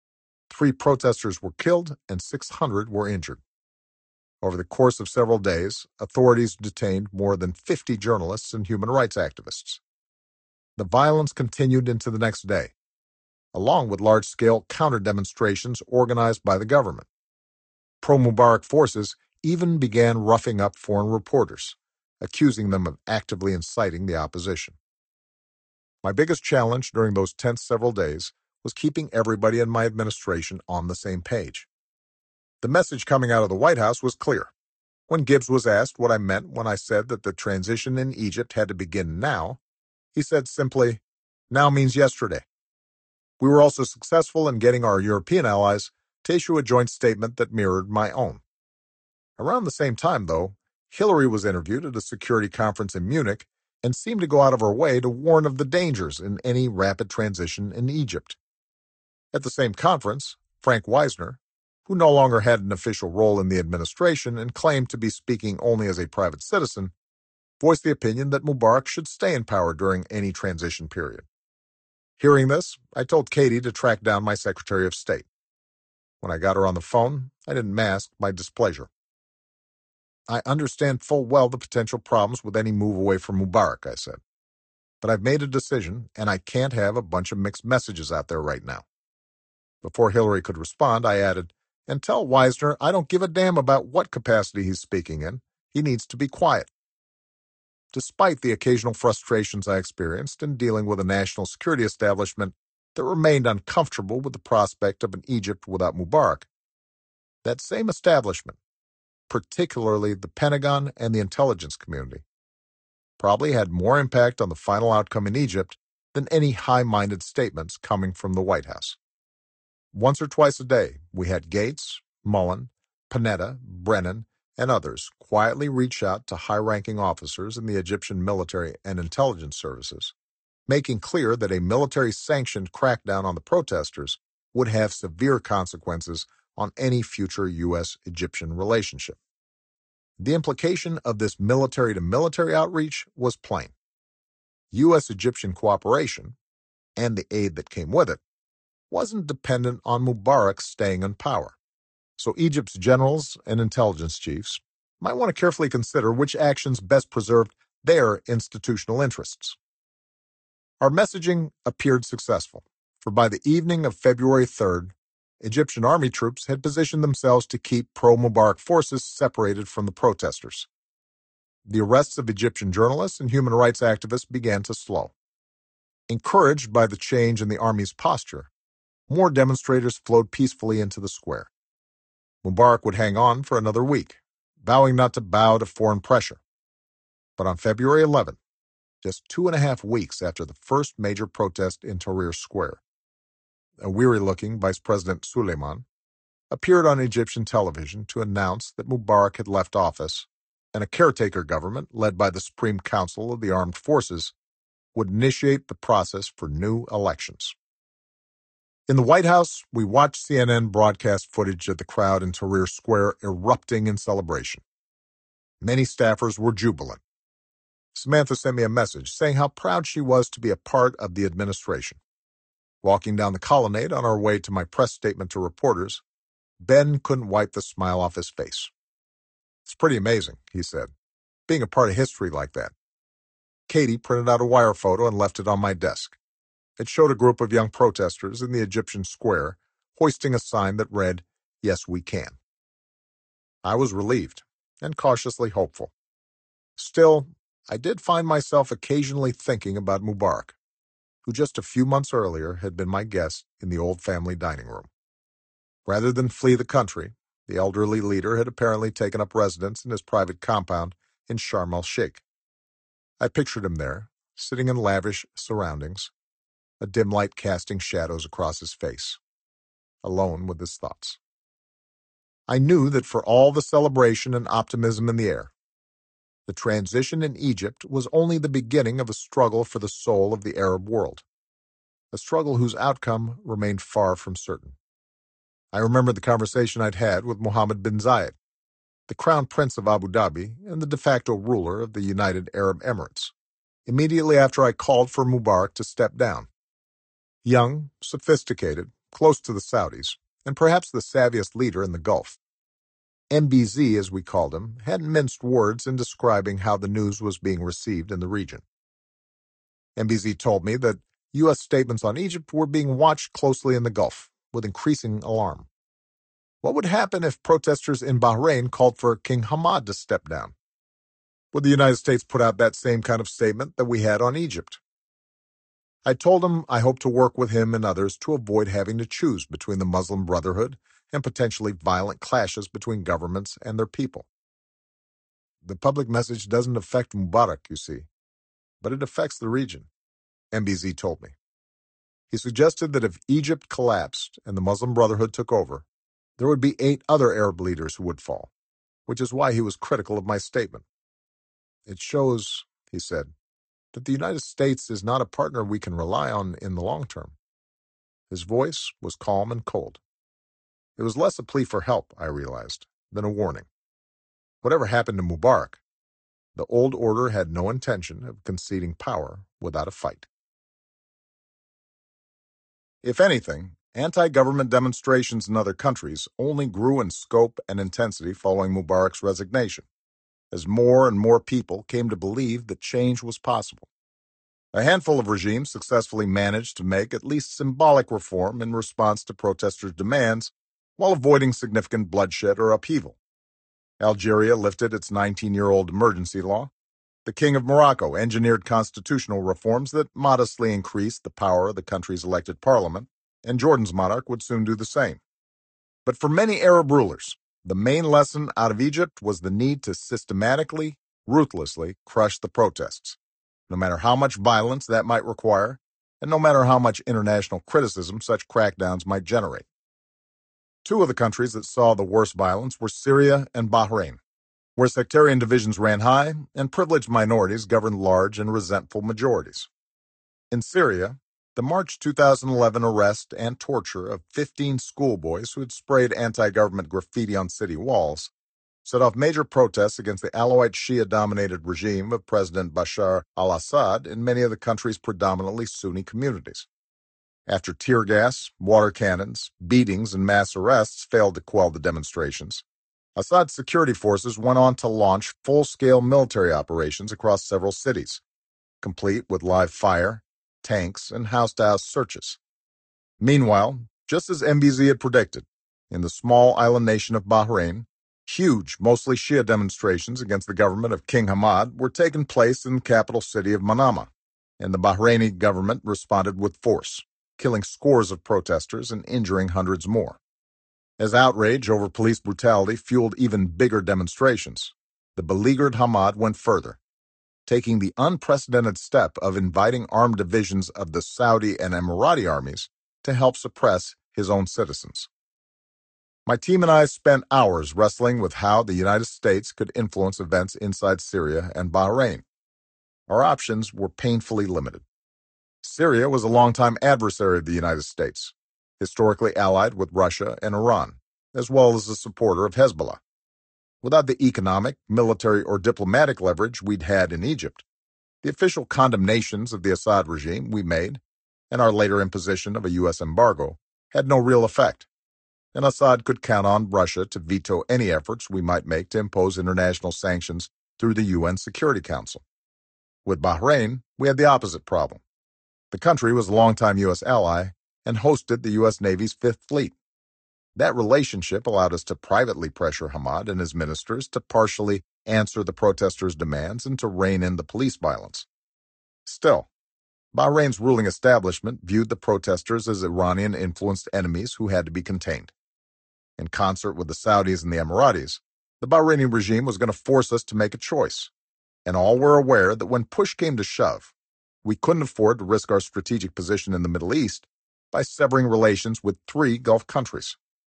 Three protesters were killed and six hundred were injured. Over the course of several days, authorities detained more than fifty journalists and human rights activists. The violence continued into the next day, along with large-scale counter-demonstrations organized by the government. Pro-Mubarak forces even began roughing up foreign reporters, accusing them of actively inciting the opposition. My biggest challenge during those tense several days was keeping everybody in my administration on the same page. The message coming out of the White House was clear. When Gibbs was asked what I meant when I said that the transition in Egypt had to begin now, he said simply, "Now means yesterday." We were also successful in getting our European allies to issue a joint statement that mirrored my own. Around the same time, though, Hillary was interviewed at a security conference in Munich and seemed to go out of her way to warn of the dangers in any rapid transition in Egypt. At the same conference, Frank Wisner, who no longer had an official role in the administration and claimed to be speaking only as a private citizen, voiced the opinion that Mubarak should stay in power during any transition period. Hearing this, I told Katie to track down my Secretary of State. When I got her on the phone, I didn't mask my displeasure. I understand full well the potential problems with any move away from Mubarak, I said. But I've made a decision, and I can't have a bunch of mixed messages out there right now. Before Hillary could respond, I added, "And tell Wisner I don't give a damn about what capacity he's speaking in. He needs to be quiet." Despite the occasional frustrations I experienced in dealing with a national security establishment that remained uncomfortable with the prospect of an Egypt without Mubarak, that same establishment, particularly the Pentagon and the intelligence community, probably had more impact on the final outcome in Egypt than any high-minded statements coming from the White House. Once or twice a day, we had Gates, Mullen, Panetta, Brennan, and others quietly reach out to high-ranking officers in the Egyptian military and intelligence services, making clear that a military-sanctioned crackdown on the protesters would have severe consequences on any future U S Egyptian relationship. The implication of this military-to-military outreach was plain. U S Egyptian cooperation, and the aid that came with it, wasn't dependent on Mubarak staying in power. So Egypt's generals and intelligence chiefs might want to carefully consider which actions best preserved their institutional interests. Our messaging appeared successful, for by the evening of February third, Egyptian army troops had positioned themselves to keep pro-Mubarak forces separated from the protesters. The arrests of Egyptian journalists and human rights activists began to slow. Encouraged by the change in the army's posture, more demonstrators flowed peacefully into the square. Mubarak would hang on for another week, vowing not to bow to foreign pressure. But on February eleventh, just two and a half weeks after the first major protest in Tahrir Square, a weary-looking Vice President Suleiman appeared on Egyptian television to announce that Mubarak had left office and a caretaker government led by the Supreme Council of the Armed Forces would initiate the process for new elections. In the White House, we watched C N N broadcast footage of the crowd in Tahrir Square erupting in celebration. Many staffers were jubilant. Samantha sent me a message saying how proud she was to be a part of the administration. Walking down the colonnade on our way to my press statement to reporters, Ben couldn't wipe the smile off his face. "It's pretty amazing," he said, "being a part of history like that." Katie printed out a wire photo and left it on my desk. It showed a group of young protesters in the Egyptian square hoisting a sign that read, "Yes, we can." I was relieved and cautiously hopeful. Still, I did find myself occasionally thinking about Mubarak, who just a few months earlier had been my guest in the old family dining room. Rather than flee the country, the elderly leader had apparently taken up residence in his private compound in Sharm el-Sheikh. I pictured him there, sitting in lavish surroundings, a dim light casting shadows across his face, alone with his thoughts. I knew that for all the celebration and optimism in the air, the transition in Egypt was only the beginning of a struggle for the soul of the Arab world, a struggle whose outcome remained far from certain. I remembered the conversation I'd had with Mohammed bin Zayed, the Crown Prince of Abu Dhabi and the de facto ruler of the United Arab Emirates, immediately after I called for Mubarak to step down. Young, sophisticated, close to the Saudis, and perhaps the savviest leader in the Gulf. M B Z, as we called him, hadn't minced words in describing how the news was being received in the region. M B Z told me that U S statements on Egypt were being watched closely in the Gulf, with increasing alarm. What would happen if protesters in Bahrain called for King Hamad to step down? Would the United States put out that same kind of statement that we had on Egypt? I told him I hoped to work with him and others to avoid having to choose between the Muslim Brotherhood and potentially violent clashes between governments and their people. The public message doesn't affect Mubarak, you see, but it affects the region, M B Z told me. He suggested that if Egypt collapsed and the Muslim Brotherhood took over, there would be eight other Arab leaders who would fall, which is why he was critical of my statement. It shows, he said, that the United States is not a partner we can rely on in the long term. His voice was calm and cold. It was less a plea for help, I realized, than a warning. Whatever happened to Mubarak, the old order had no intention of conceding power without a fight. If anything, anti-government demonstrations in other countries only grew in scope and intensity following Mubarak's resignation, as more and more people came to believe that change was possible. A handful of regimes successfully managed to make at least symbolic reform in response to protesters' demands while avoiding significant bloodshed or upheaval. Algeria lifted its nineteen-year-old emergency law. The King of Morocco engineered constitutional reforms that modestly increased the power of the country's elected parliament, and Jordan's monarch would soon do the same. But for many Arab rulers, the main lesson out of Egypt was the need to systematically, ruthlessly crush the protests, no matter how much violence that might require, and no matter how much international criticism such crackdowns might generate. Two of the countries that saw the worst violence were Syria and Bahrain, where sectarian divisions ran high and privileged minorities governed large and resentful majorities. In Syria, the March two thousand eleven arrest and torture of fifteen schoolboys who had sprayed anti-government graffiti on city walls set off major protests against the Alawite Shia-dominated regime of President Bashar al-Assad in many of the country's predominantly Sunni communities. After tear gas, water cannons, beatings, and mass arrests failed to quell the demonstrations, Assad's security forces went on to launch full-scale military operations across several cities, complete with live fire, tanks, and house-to-house searches. Meanwhile, just as M B Z had predicted, in the small island nation of Bahrain, huge, mostly Shia demonstrations against the government of King Hamad were taking place in the capital city of Manama, and the Bahraini government responded with force, killing scores of protesters and injuring hundreds more. As outrage over police brutality fueled even bigger demonstrations, the beleaguered Hamad went further, taking the unprecedented step of inviting armed divisions of the Saudi and Emirati armies to help suppress his own citizens. My team and I spent hours wrestling with how the United States could influence events inside Syria and Bahrain. Our options were painfully limited. Syria was a longtime adversary of the United States, historically allied with Russia and Iran, as well as a supporter of Hezbollah. Without the economic, military, or diplomatic leverage we'd had in Egypt, the official condemnations of the Assad regime we made, and our later imposition of a U S embargo, had no real effect, and Assad could count on Russia to veto any efforts we might make to impose international sanctions through the U N Security Council. With Bahrain, we had the opposite problem. The country was a longtime U S ally and hosted the U S Navy's Fifth Fleet. That relationship allowed us to privately pressure Hamad and his ministers to partially answer the protesters' demands and to rein in the police violence. Still, Bahrain's ruling establishment viewed the protesters as Iranian-influenced enemies who had to be contained. In concert with the Saudis and the Emiratis, the Bahraini regime was going to force us to make a choice, and all were aware that when push came to shove, we couldn't afford to risk our strategic position in the Middle East by severing relations with three Gulf countries.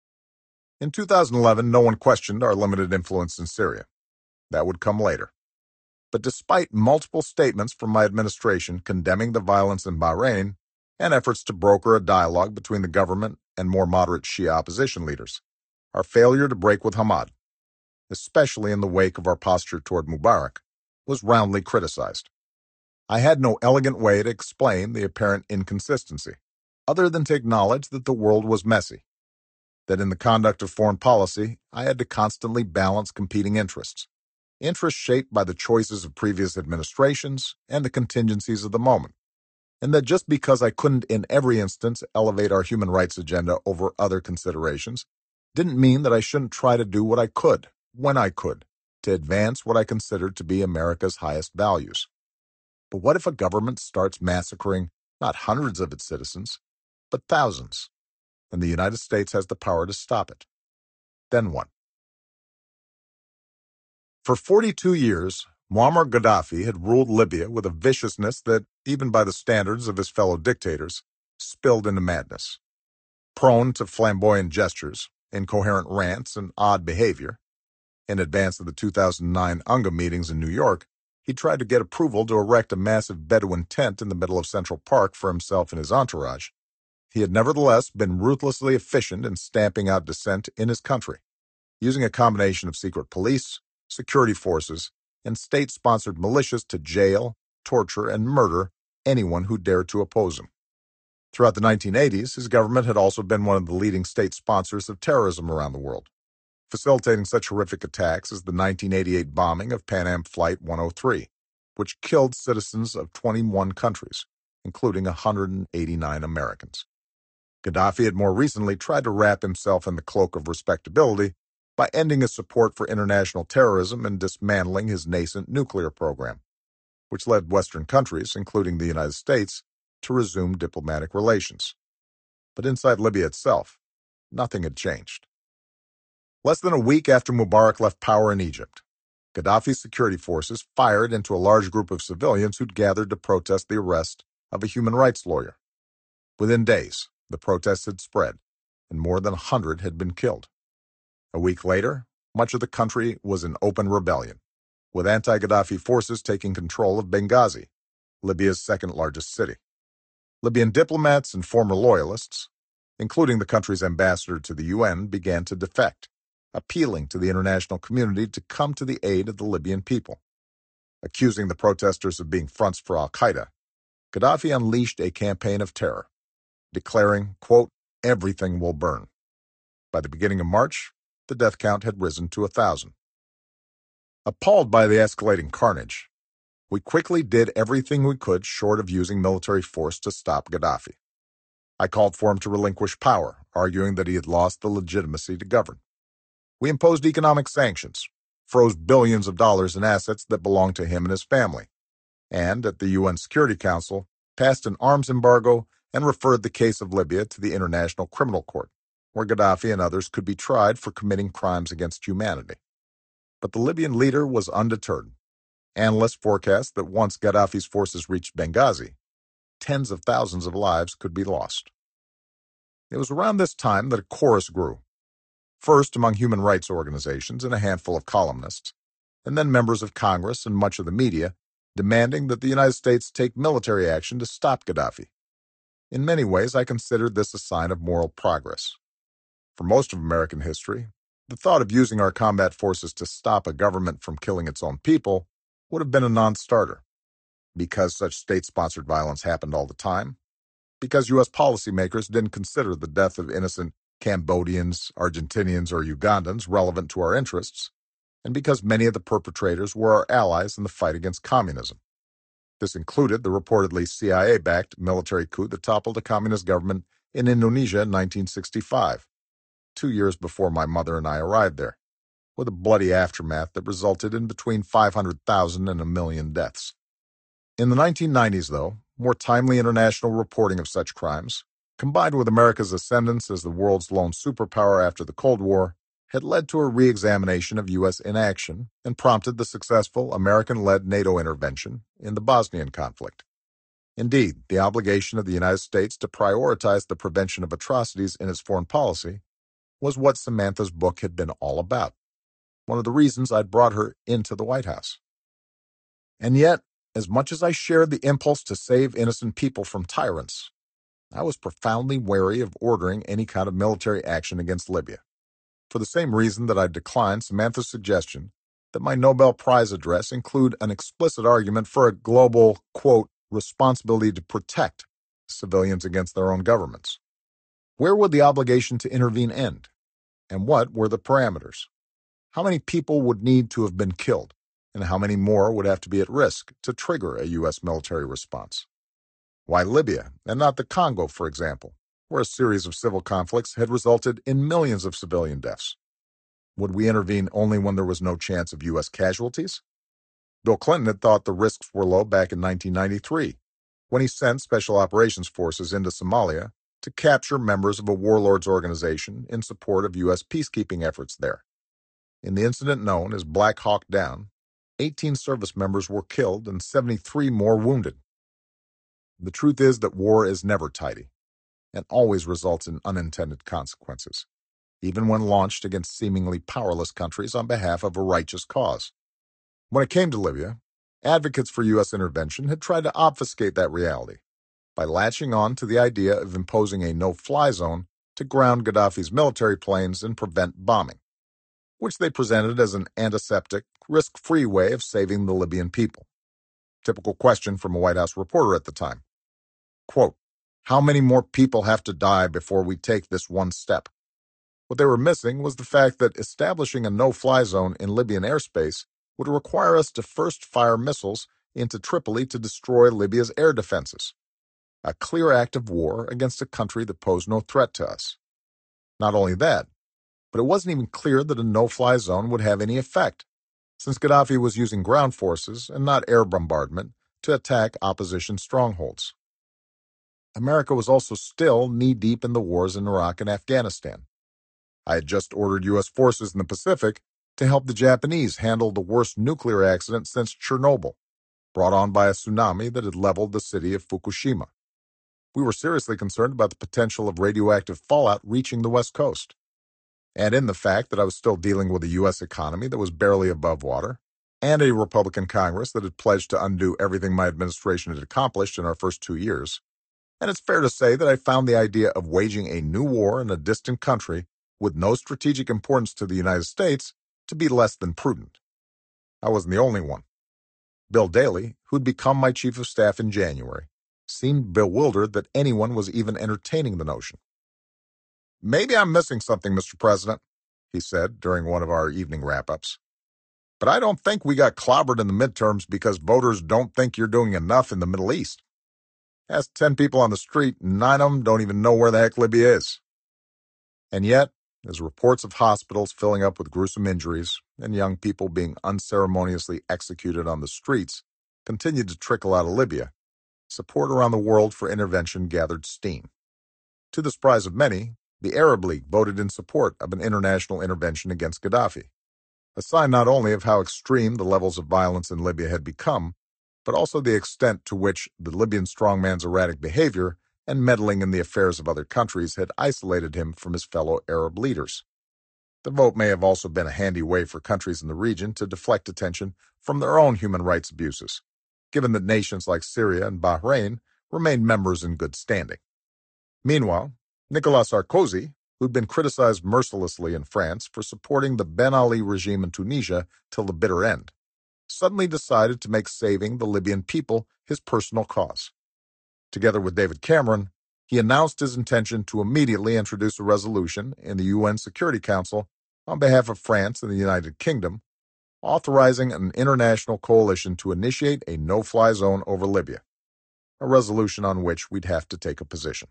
In two thousand eleven, no one questioned our limited influence in Syria. That would come later. But despite multiple statements from my administration condemning the violence in Bahrain and efforts to broker a dialogue between the government and more moderate Shia opposition leaders, our failure to break with Hamad, especially in the wake of our posture toward Mubarak, was roundly criticized. I had no elegant way to explain the apparent inconsistency, other than to acknowledge that the world was messy. that in the conduct of foreign policy, I had to constantly balance competing interests, interests shaped by the choices of previous administrations and the contingencies of the moment, and that just because I couldn't in every instance elevate our human rights agenda over other considerations, didn't mean that I shouldn't try to do what I could, when I could, to advance what I considered to be America's highest values. But what if a government starts massacring not hundreds of its citizens, but thousands, and the United States has the power to stop it? Then what? For forty-two years, Muammar Gaddafi had ruled Libya with a viciousness that, even by the standards of his fellow dictators, spilled into madness. Prone to flamboyant gestures, incoherent rants, and odd behavior, in advance of the two thousand nine UNGA meetings in New York, he tried to get approval to erect a massive Bedouin tent in the middle of Central Park for himself and his entourage. He had nevertheless been ruthlessly efficient in stamping out dissent in his country, using a combination of secret police, security forces, and state-sponsored militias to jail, torture, and murder anyone who dared to oppose him. Throughout the nineteen eighties, his government had also been one of the leading state sponsors of terrorism around the world, facilitating such horrific attacks as the nineteen eighty-eight bombing of Pan Am Flight one oh three, which killed citizens of twenty-one countries, including one hundred eighty-nine Americans. Gaddafi had more recently tried to wrap himself in the cloak of respectability by ending his support for international terrorism and dismantling his nascent nuclear program, which led Western countries, including the United States, to resume diplomatic relations. But inside Libya itself, nothing had changed. Less than a week after Mubarak left power in Egypt, Gaddafi's security forces fired into a large group of civilians who'd gathered to protest the arrest of a human rights lawyer. Within days, the protests had spread, and more than a hundred had been killed. A week later, much of the country was in open rebellion, with anti-Gaddafi forces taking control of Benghazi, Libya's second-largest city. Libyan diplomats and former loyalists, including the country's ambassador to the U N, began to defect, appealing to the international community to come to the aid of the Libyan people. Accusing the protesters of being fronts for al-Qaeda, Gaddafi unleashed a campaign of terror, declaring, quote, "everything will burn." By the beginning of March, the death count had risen to a thousand. Appalled by the escalating carnage, we quickly did everything we could short of using military force to stop Gaddafi. I called for him to relinquish power, arguing that he had lost the legitimacy to govern. We imposed economic sanctions, froze billions of dollars in assets that belonged to him and his family, and, at the U N Security Council, passed an arms embargo and referred the case of Libya to the International Criminal Court, where Gaddafi and others could be tried for committing crimes against humanity. But the Libyan leader was undeterred. Analysts forecast that once Gaddafi's forces reached Benghazi, tens of thousands of lives could be lost. It was around this time that a chorus grew, first among human rights organizations and a handful of columnists, and then members of Congress and much of the media, demanding that the United States take military action to stop Gaddafi. In many ways, I considered this a sign of moral progress. For most of American history, the thought of using our combat forces to stop a government from killing its own people would have been a non-starter. Because such state-sponsored violence happened all the time, because U S policymakers didn't consider the death of innocent Cambodians, Argentinians, or Ugandans relevant to our interests, and because many of the perpetrators were our allies in the fight against communism. This included the reportedly C I A-backed military coup that toppled a communist government in Indonesia in nineteen sixty-five, two years before my mother and I arrived there, with a bloody aftermath that resulted in between five hundred thousand and a million deaths. In the nineteen nineties, though, more timely international reporting of such crimes, combined with America's ascendance as the world's lone superpower after the Cold War, had led to a re-examination of U S inaction and prompted the successful American-led NATO intervention in the Bosnian conflict. Indeed, the obligation of the United States to prioritize the prevention of atrocities in its foreign policy was what Samantha's book had been all about, one of the reasons I'd brought her into the White House. And yet, as much as I shared the impulse to save innocent people from tyrants, I was profoundly wary of ordering any kind of military action against Libya, for the same reason that I declined Samantha's suggestion that my Nobel Prize address include an explicit argument for a global, quote, responsibility to protect civilians against their own governments. Where would the obligation to intervene end? And what were the parameters? How many people would need to have been killed, and how many more would have to be at risk to trigger a U S military response? Why Libya, and not the Congo, for example, where a series of civil conflicts had resulted in millions of civilian deaths? Would we intervene only when there was no chance of U S casualties? Bill Clinton had thought the risks were low back in nineteen ninety-three, when he sent Special Operations Forces into Somalia to capture members of a warlords organization in support of U S peacekeeping efforts there. In the incident known as Black Hawk Down, eighteen service members were killed and seventy-three more wounded. The truth is that war is never tidy and always results in unintended consequences, even when launched against seemingly powerless countries on behalf of a righteous cause. When it came to Libya, advocates for U S intervention had tried to obfuscate that reality by latching on to the idea of imposing a no-fly zone to ground Gaddafi's military planes and prevent bombing, which they presented as an antiseptic, risk-free way of saving the Libyan people. Typical question from a White House reporter at the time. Quote, "How many more people have to die before we take this one step?" What they were missing was the fact that establishing a no-fly zone in Libyan airspace would require us to first fire missiles into Tripoli to destroy Libya's air defenses, a clear act of war against a country that posed no threat to us. Not only that, but it wasn't even clear that a no-fly zone would have any effect, since Gaddafi was using ground forces and not air bombardment to attack opposition strongholds. America was also still knee-deep in the wars in Iraq and Afghanistan. I had just ordered U S forces in the Pacific to help the Japanese handle the worst nuclear accident since Chernobyl, brought on by a tsunami that had leveled the city of Fukushima. We were seriously concerned about the potential of radioactive fallout reaching the West Coast. And in the fact that I was still dealing with a U S economy that was barely above water, and a Republican Congress that had pledged to undo everything my administration had accomplished in our first two years. And it's fair to say that I found the idea of waging a new war in a distant country with no strategic importance to the United States to be less than prudent. I wasn't the only one. Bill Daley, who'd become my chief of staff in January, seemed bewildered that anyone was even entertaining the notion. "Maybe I'm missing something, Mister President," he said during one of our evening wrap-ups. "But I don't think we got clobbered in the midterms because voters don't think you're doing enough in the Middle East. Ask ten people on the street, and nine of them don't even know where the heck Libya is." And yet, as reports of hospitals filling up with gruesome injuries and young people being unceremoniously executed on the streets continued to trickle out of Libya, support around the world for intervention gathered steam. To the surprise of many, the Arab League voted in support of an international intervention against Gaddafi, a sign not only of how extreme the levels of violence in Libya had become, but also the extent to which the Libyan strongman's erratic behavior and meddling in the affairs of other countries had isolated him from his fellow Arab leaders. The vote may have also been a handy way for countries in the region to deflect attention from their own human rights abuses, given that nations like Syria and Bahrain remained members in good standing. Meanwhile, Nicolas Sarkozy, who'd been criticized mercilessly in France for supporting the Ben Ali regime in Tunisia till the bitter end, suddenly decided to make saving the Libyan people his personal cause. Together with David Cameron, he announced his intention to immediately introduce a resolution in the U N Security Council on behalf of France and the United Kingdom, authorizing an international coalition to initiate a no-fly zone over Libya, a resolution on which we'd have to take a position.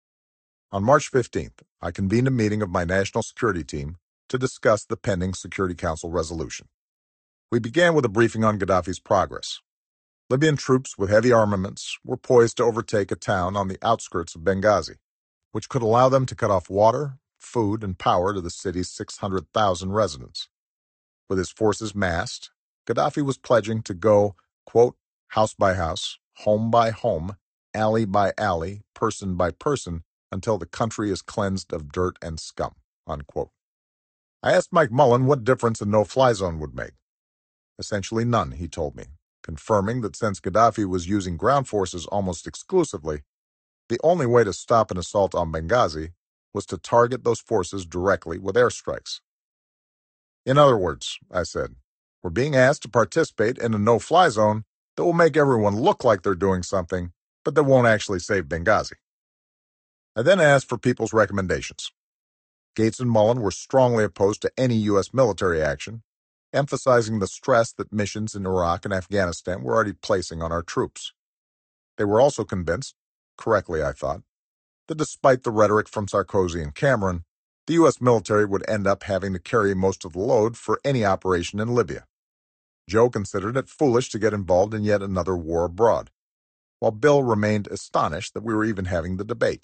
On March fifteenth, I convened a meeting of my national security team to discuss the pending Security Council resolution. We began with a briefing on Gaddafi's progress. Libyan troops with heavy armaments were poised to overtake a town on the outskirts of Benghazi, which could allow them to cut off water, food, and power to the city's six hundred thousand residents. With his forces massed, Gaddafi was pledging to go, quote, house by house, home by home, alley by alley, person by person, until the country is cleansed of dirt and scum, unquote. I asked Mike Mullen what difference a no-fly zone would make. Essentially none, he told me, confirming that since Gaddafi was using ground forces almost exclusively, the only way to stop an assault on Benghazi was to target those forces directly with airstrikes. In other words, I said, we're being asked to participate in a no-fly zone that will make everyone look like they're doing something, but that won't actually save Benghazi. I then asked for people's recommendations. Gates and Mullen were strongly opposed to any U S military action, emphasizing the stress that missions in Iraq and Afghanistan were already placing on our troops. They were also convinced, correctly I thought, that despite the rhetoric from Sarkozy and Cameron, the U S military would end up having to carry most of the load for any operation in Libya. Joe considered it foolish to get involved in yet another war abroad, while Bill remained astonished that we were even having the debate.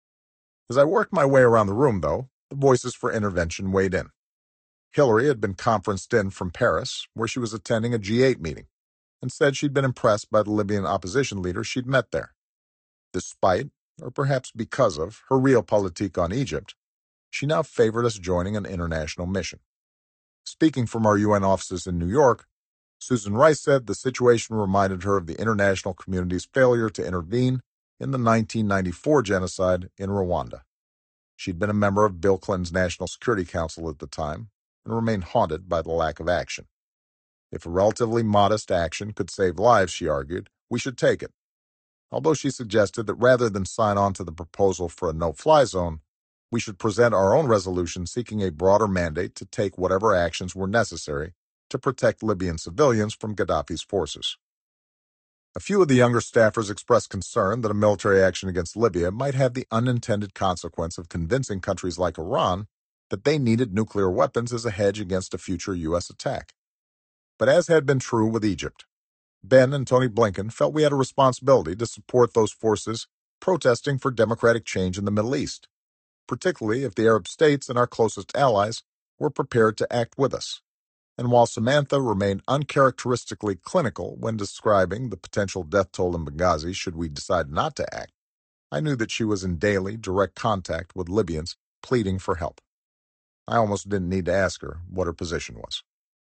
As I worked my way around the room, though, the voices for intervention weighed in. Hillary had been conferenced in from Paris, where she was attending a G eight meeting, and said she'd been impressed by the Libyan opposition leaders she'd met there. Despite, or perhaps because of, her realpolitik on Egypt, she now favored us joining an international mission. Speaking from our U N offices in New York, Susan Rice said the situation reminded her of the international community's failure to intervene in the nineteen ninety-four genocide in Rwanda. She'd been a member of Bill Clinton's National Security Council at the time and remained haunted by the lack of action. If a relatively modest action could save lives, she argued, we should take it. Although she suggested that rather than sign on to the proposal for a no-fly zone, we should present our own resolution seeking a broader mandate to take whatever actions were necessary to protect Libyan civilians from Gaddafi's forces. A few of the younger staffers expressed concern that a military action against Libya might have the unintended consequence of convincing countries like Iran that they needed nuclear weapons as a hedge against a future U S attack. But as had been true with Egypt, Ben and Tony Blinken felt we had a responsibility to support those forces protesting for democratic change in the Middle East, particularly if the Arab states and our closest allies were prepared to act with us. And while Samantha remained uncharacteristically clinical when describing the potential death toll in Benghazi should we decide not to act, I knew that she was in daily, direct contact with Libyans pleading for help. I almost didn't need to ask her what her position was.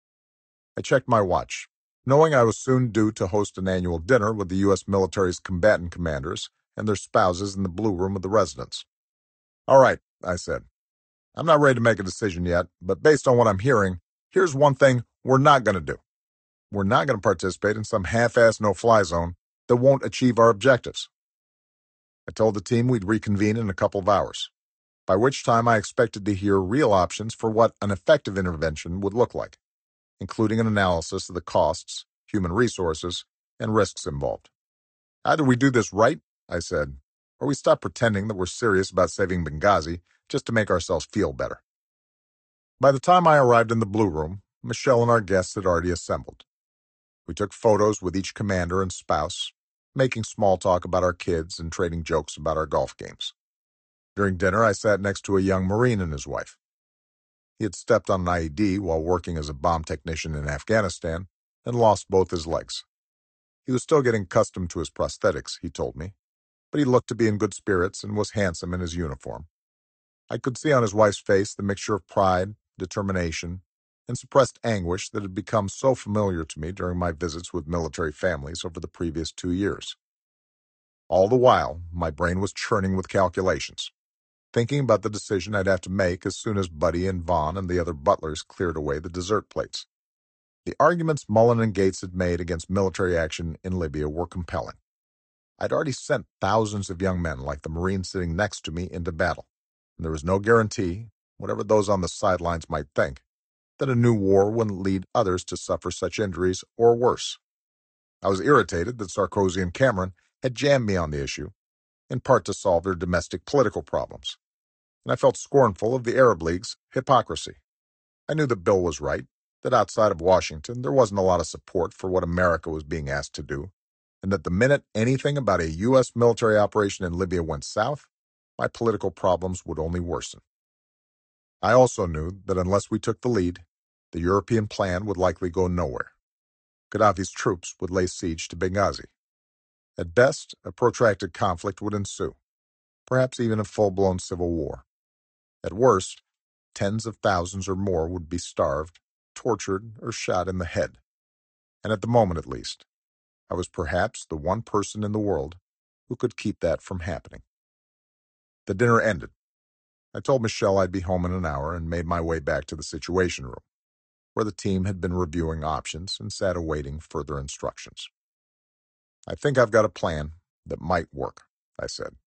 I checked my watch, knowing I was soon due to host an annual dinner with the U S military's combatant commanders and their spouses in the blue room of the residence. All right, I said. I'm not ready to make a decision yet, but based on what I'm hearing, here's one thing we're not going to do. We're not going to participate in some half-assed no-fly zone that won't achieve our objectives. I told the team we'd reconvene in a couple of hours, by which time I expected to hear real options for what an effective intervention would look like, including an analysis of the costs, human resources, and risks involved. Either we do this right, I said, or we stop pretending that we're serious about saving Benghazi just to make ourselves feel better. By the time I arrived in the Blue Room, Michelle and our guests had already assembled. We took photos with each commander and spouse, making small talk about our kids and trading jokes about our golf games. During dinner, I sat next to a young Marine and his wife. He had stepped on an I E D while working as a bomb technician in Afghanistan and lost both his legs. He was still getting accustomed to his prosthetics, he told me, but he looked to be in good spirits and was handsome in his uniform. I could see on his wife's face the mixture of pride, determination, and suppressed anguish that had become so familiar to me during my visits with military families over the previous two years. All the while, my brain was churning with calculations, thinking about the decision I'd have to make as soon as Buddy and Vaughn and the other butlers cleared away the dessert plates. The arguments Mullen and Gates had made against military action in Libya were compelling. I'd already sent thousands of young men like the Marine sitting next to me into battle, and there was no guarantee, whatever those on the sidelines might think, that a new war wouldn't lead others to suffer such injuries or worse. I was irritated that Sarkozy and Cameron had jammed me on the issue, in part to solve their domestic political problems, and I felt scornful of the Arab League's hypocrisy. I knew that Bill was right, that outside of Washington there wasn't a lot of support for what America was being asked to do, and that the minute anything about a U S military operation in Libya went south, my political problems would only worsen. I also knew that unless we took the lead, the European plan would likely go nowhere. Gaddafi's troops would lay siege to Benghazi. At best, a protracted conflict would ensue, perhaps even a full-blown civil war. At worst, tens of thousands or more would be starved, tortured, or shot in the head. And at the moment at least, I was perhaps the one person in the world who could keep that from happening. The dinner ended. I told Michelle I'd be home in an hour and made my way back to the Situation Room, where the team had been reviewing options and sat awaiting further instructions. I think I've got a plan that might work, I said.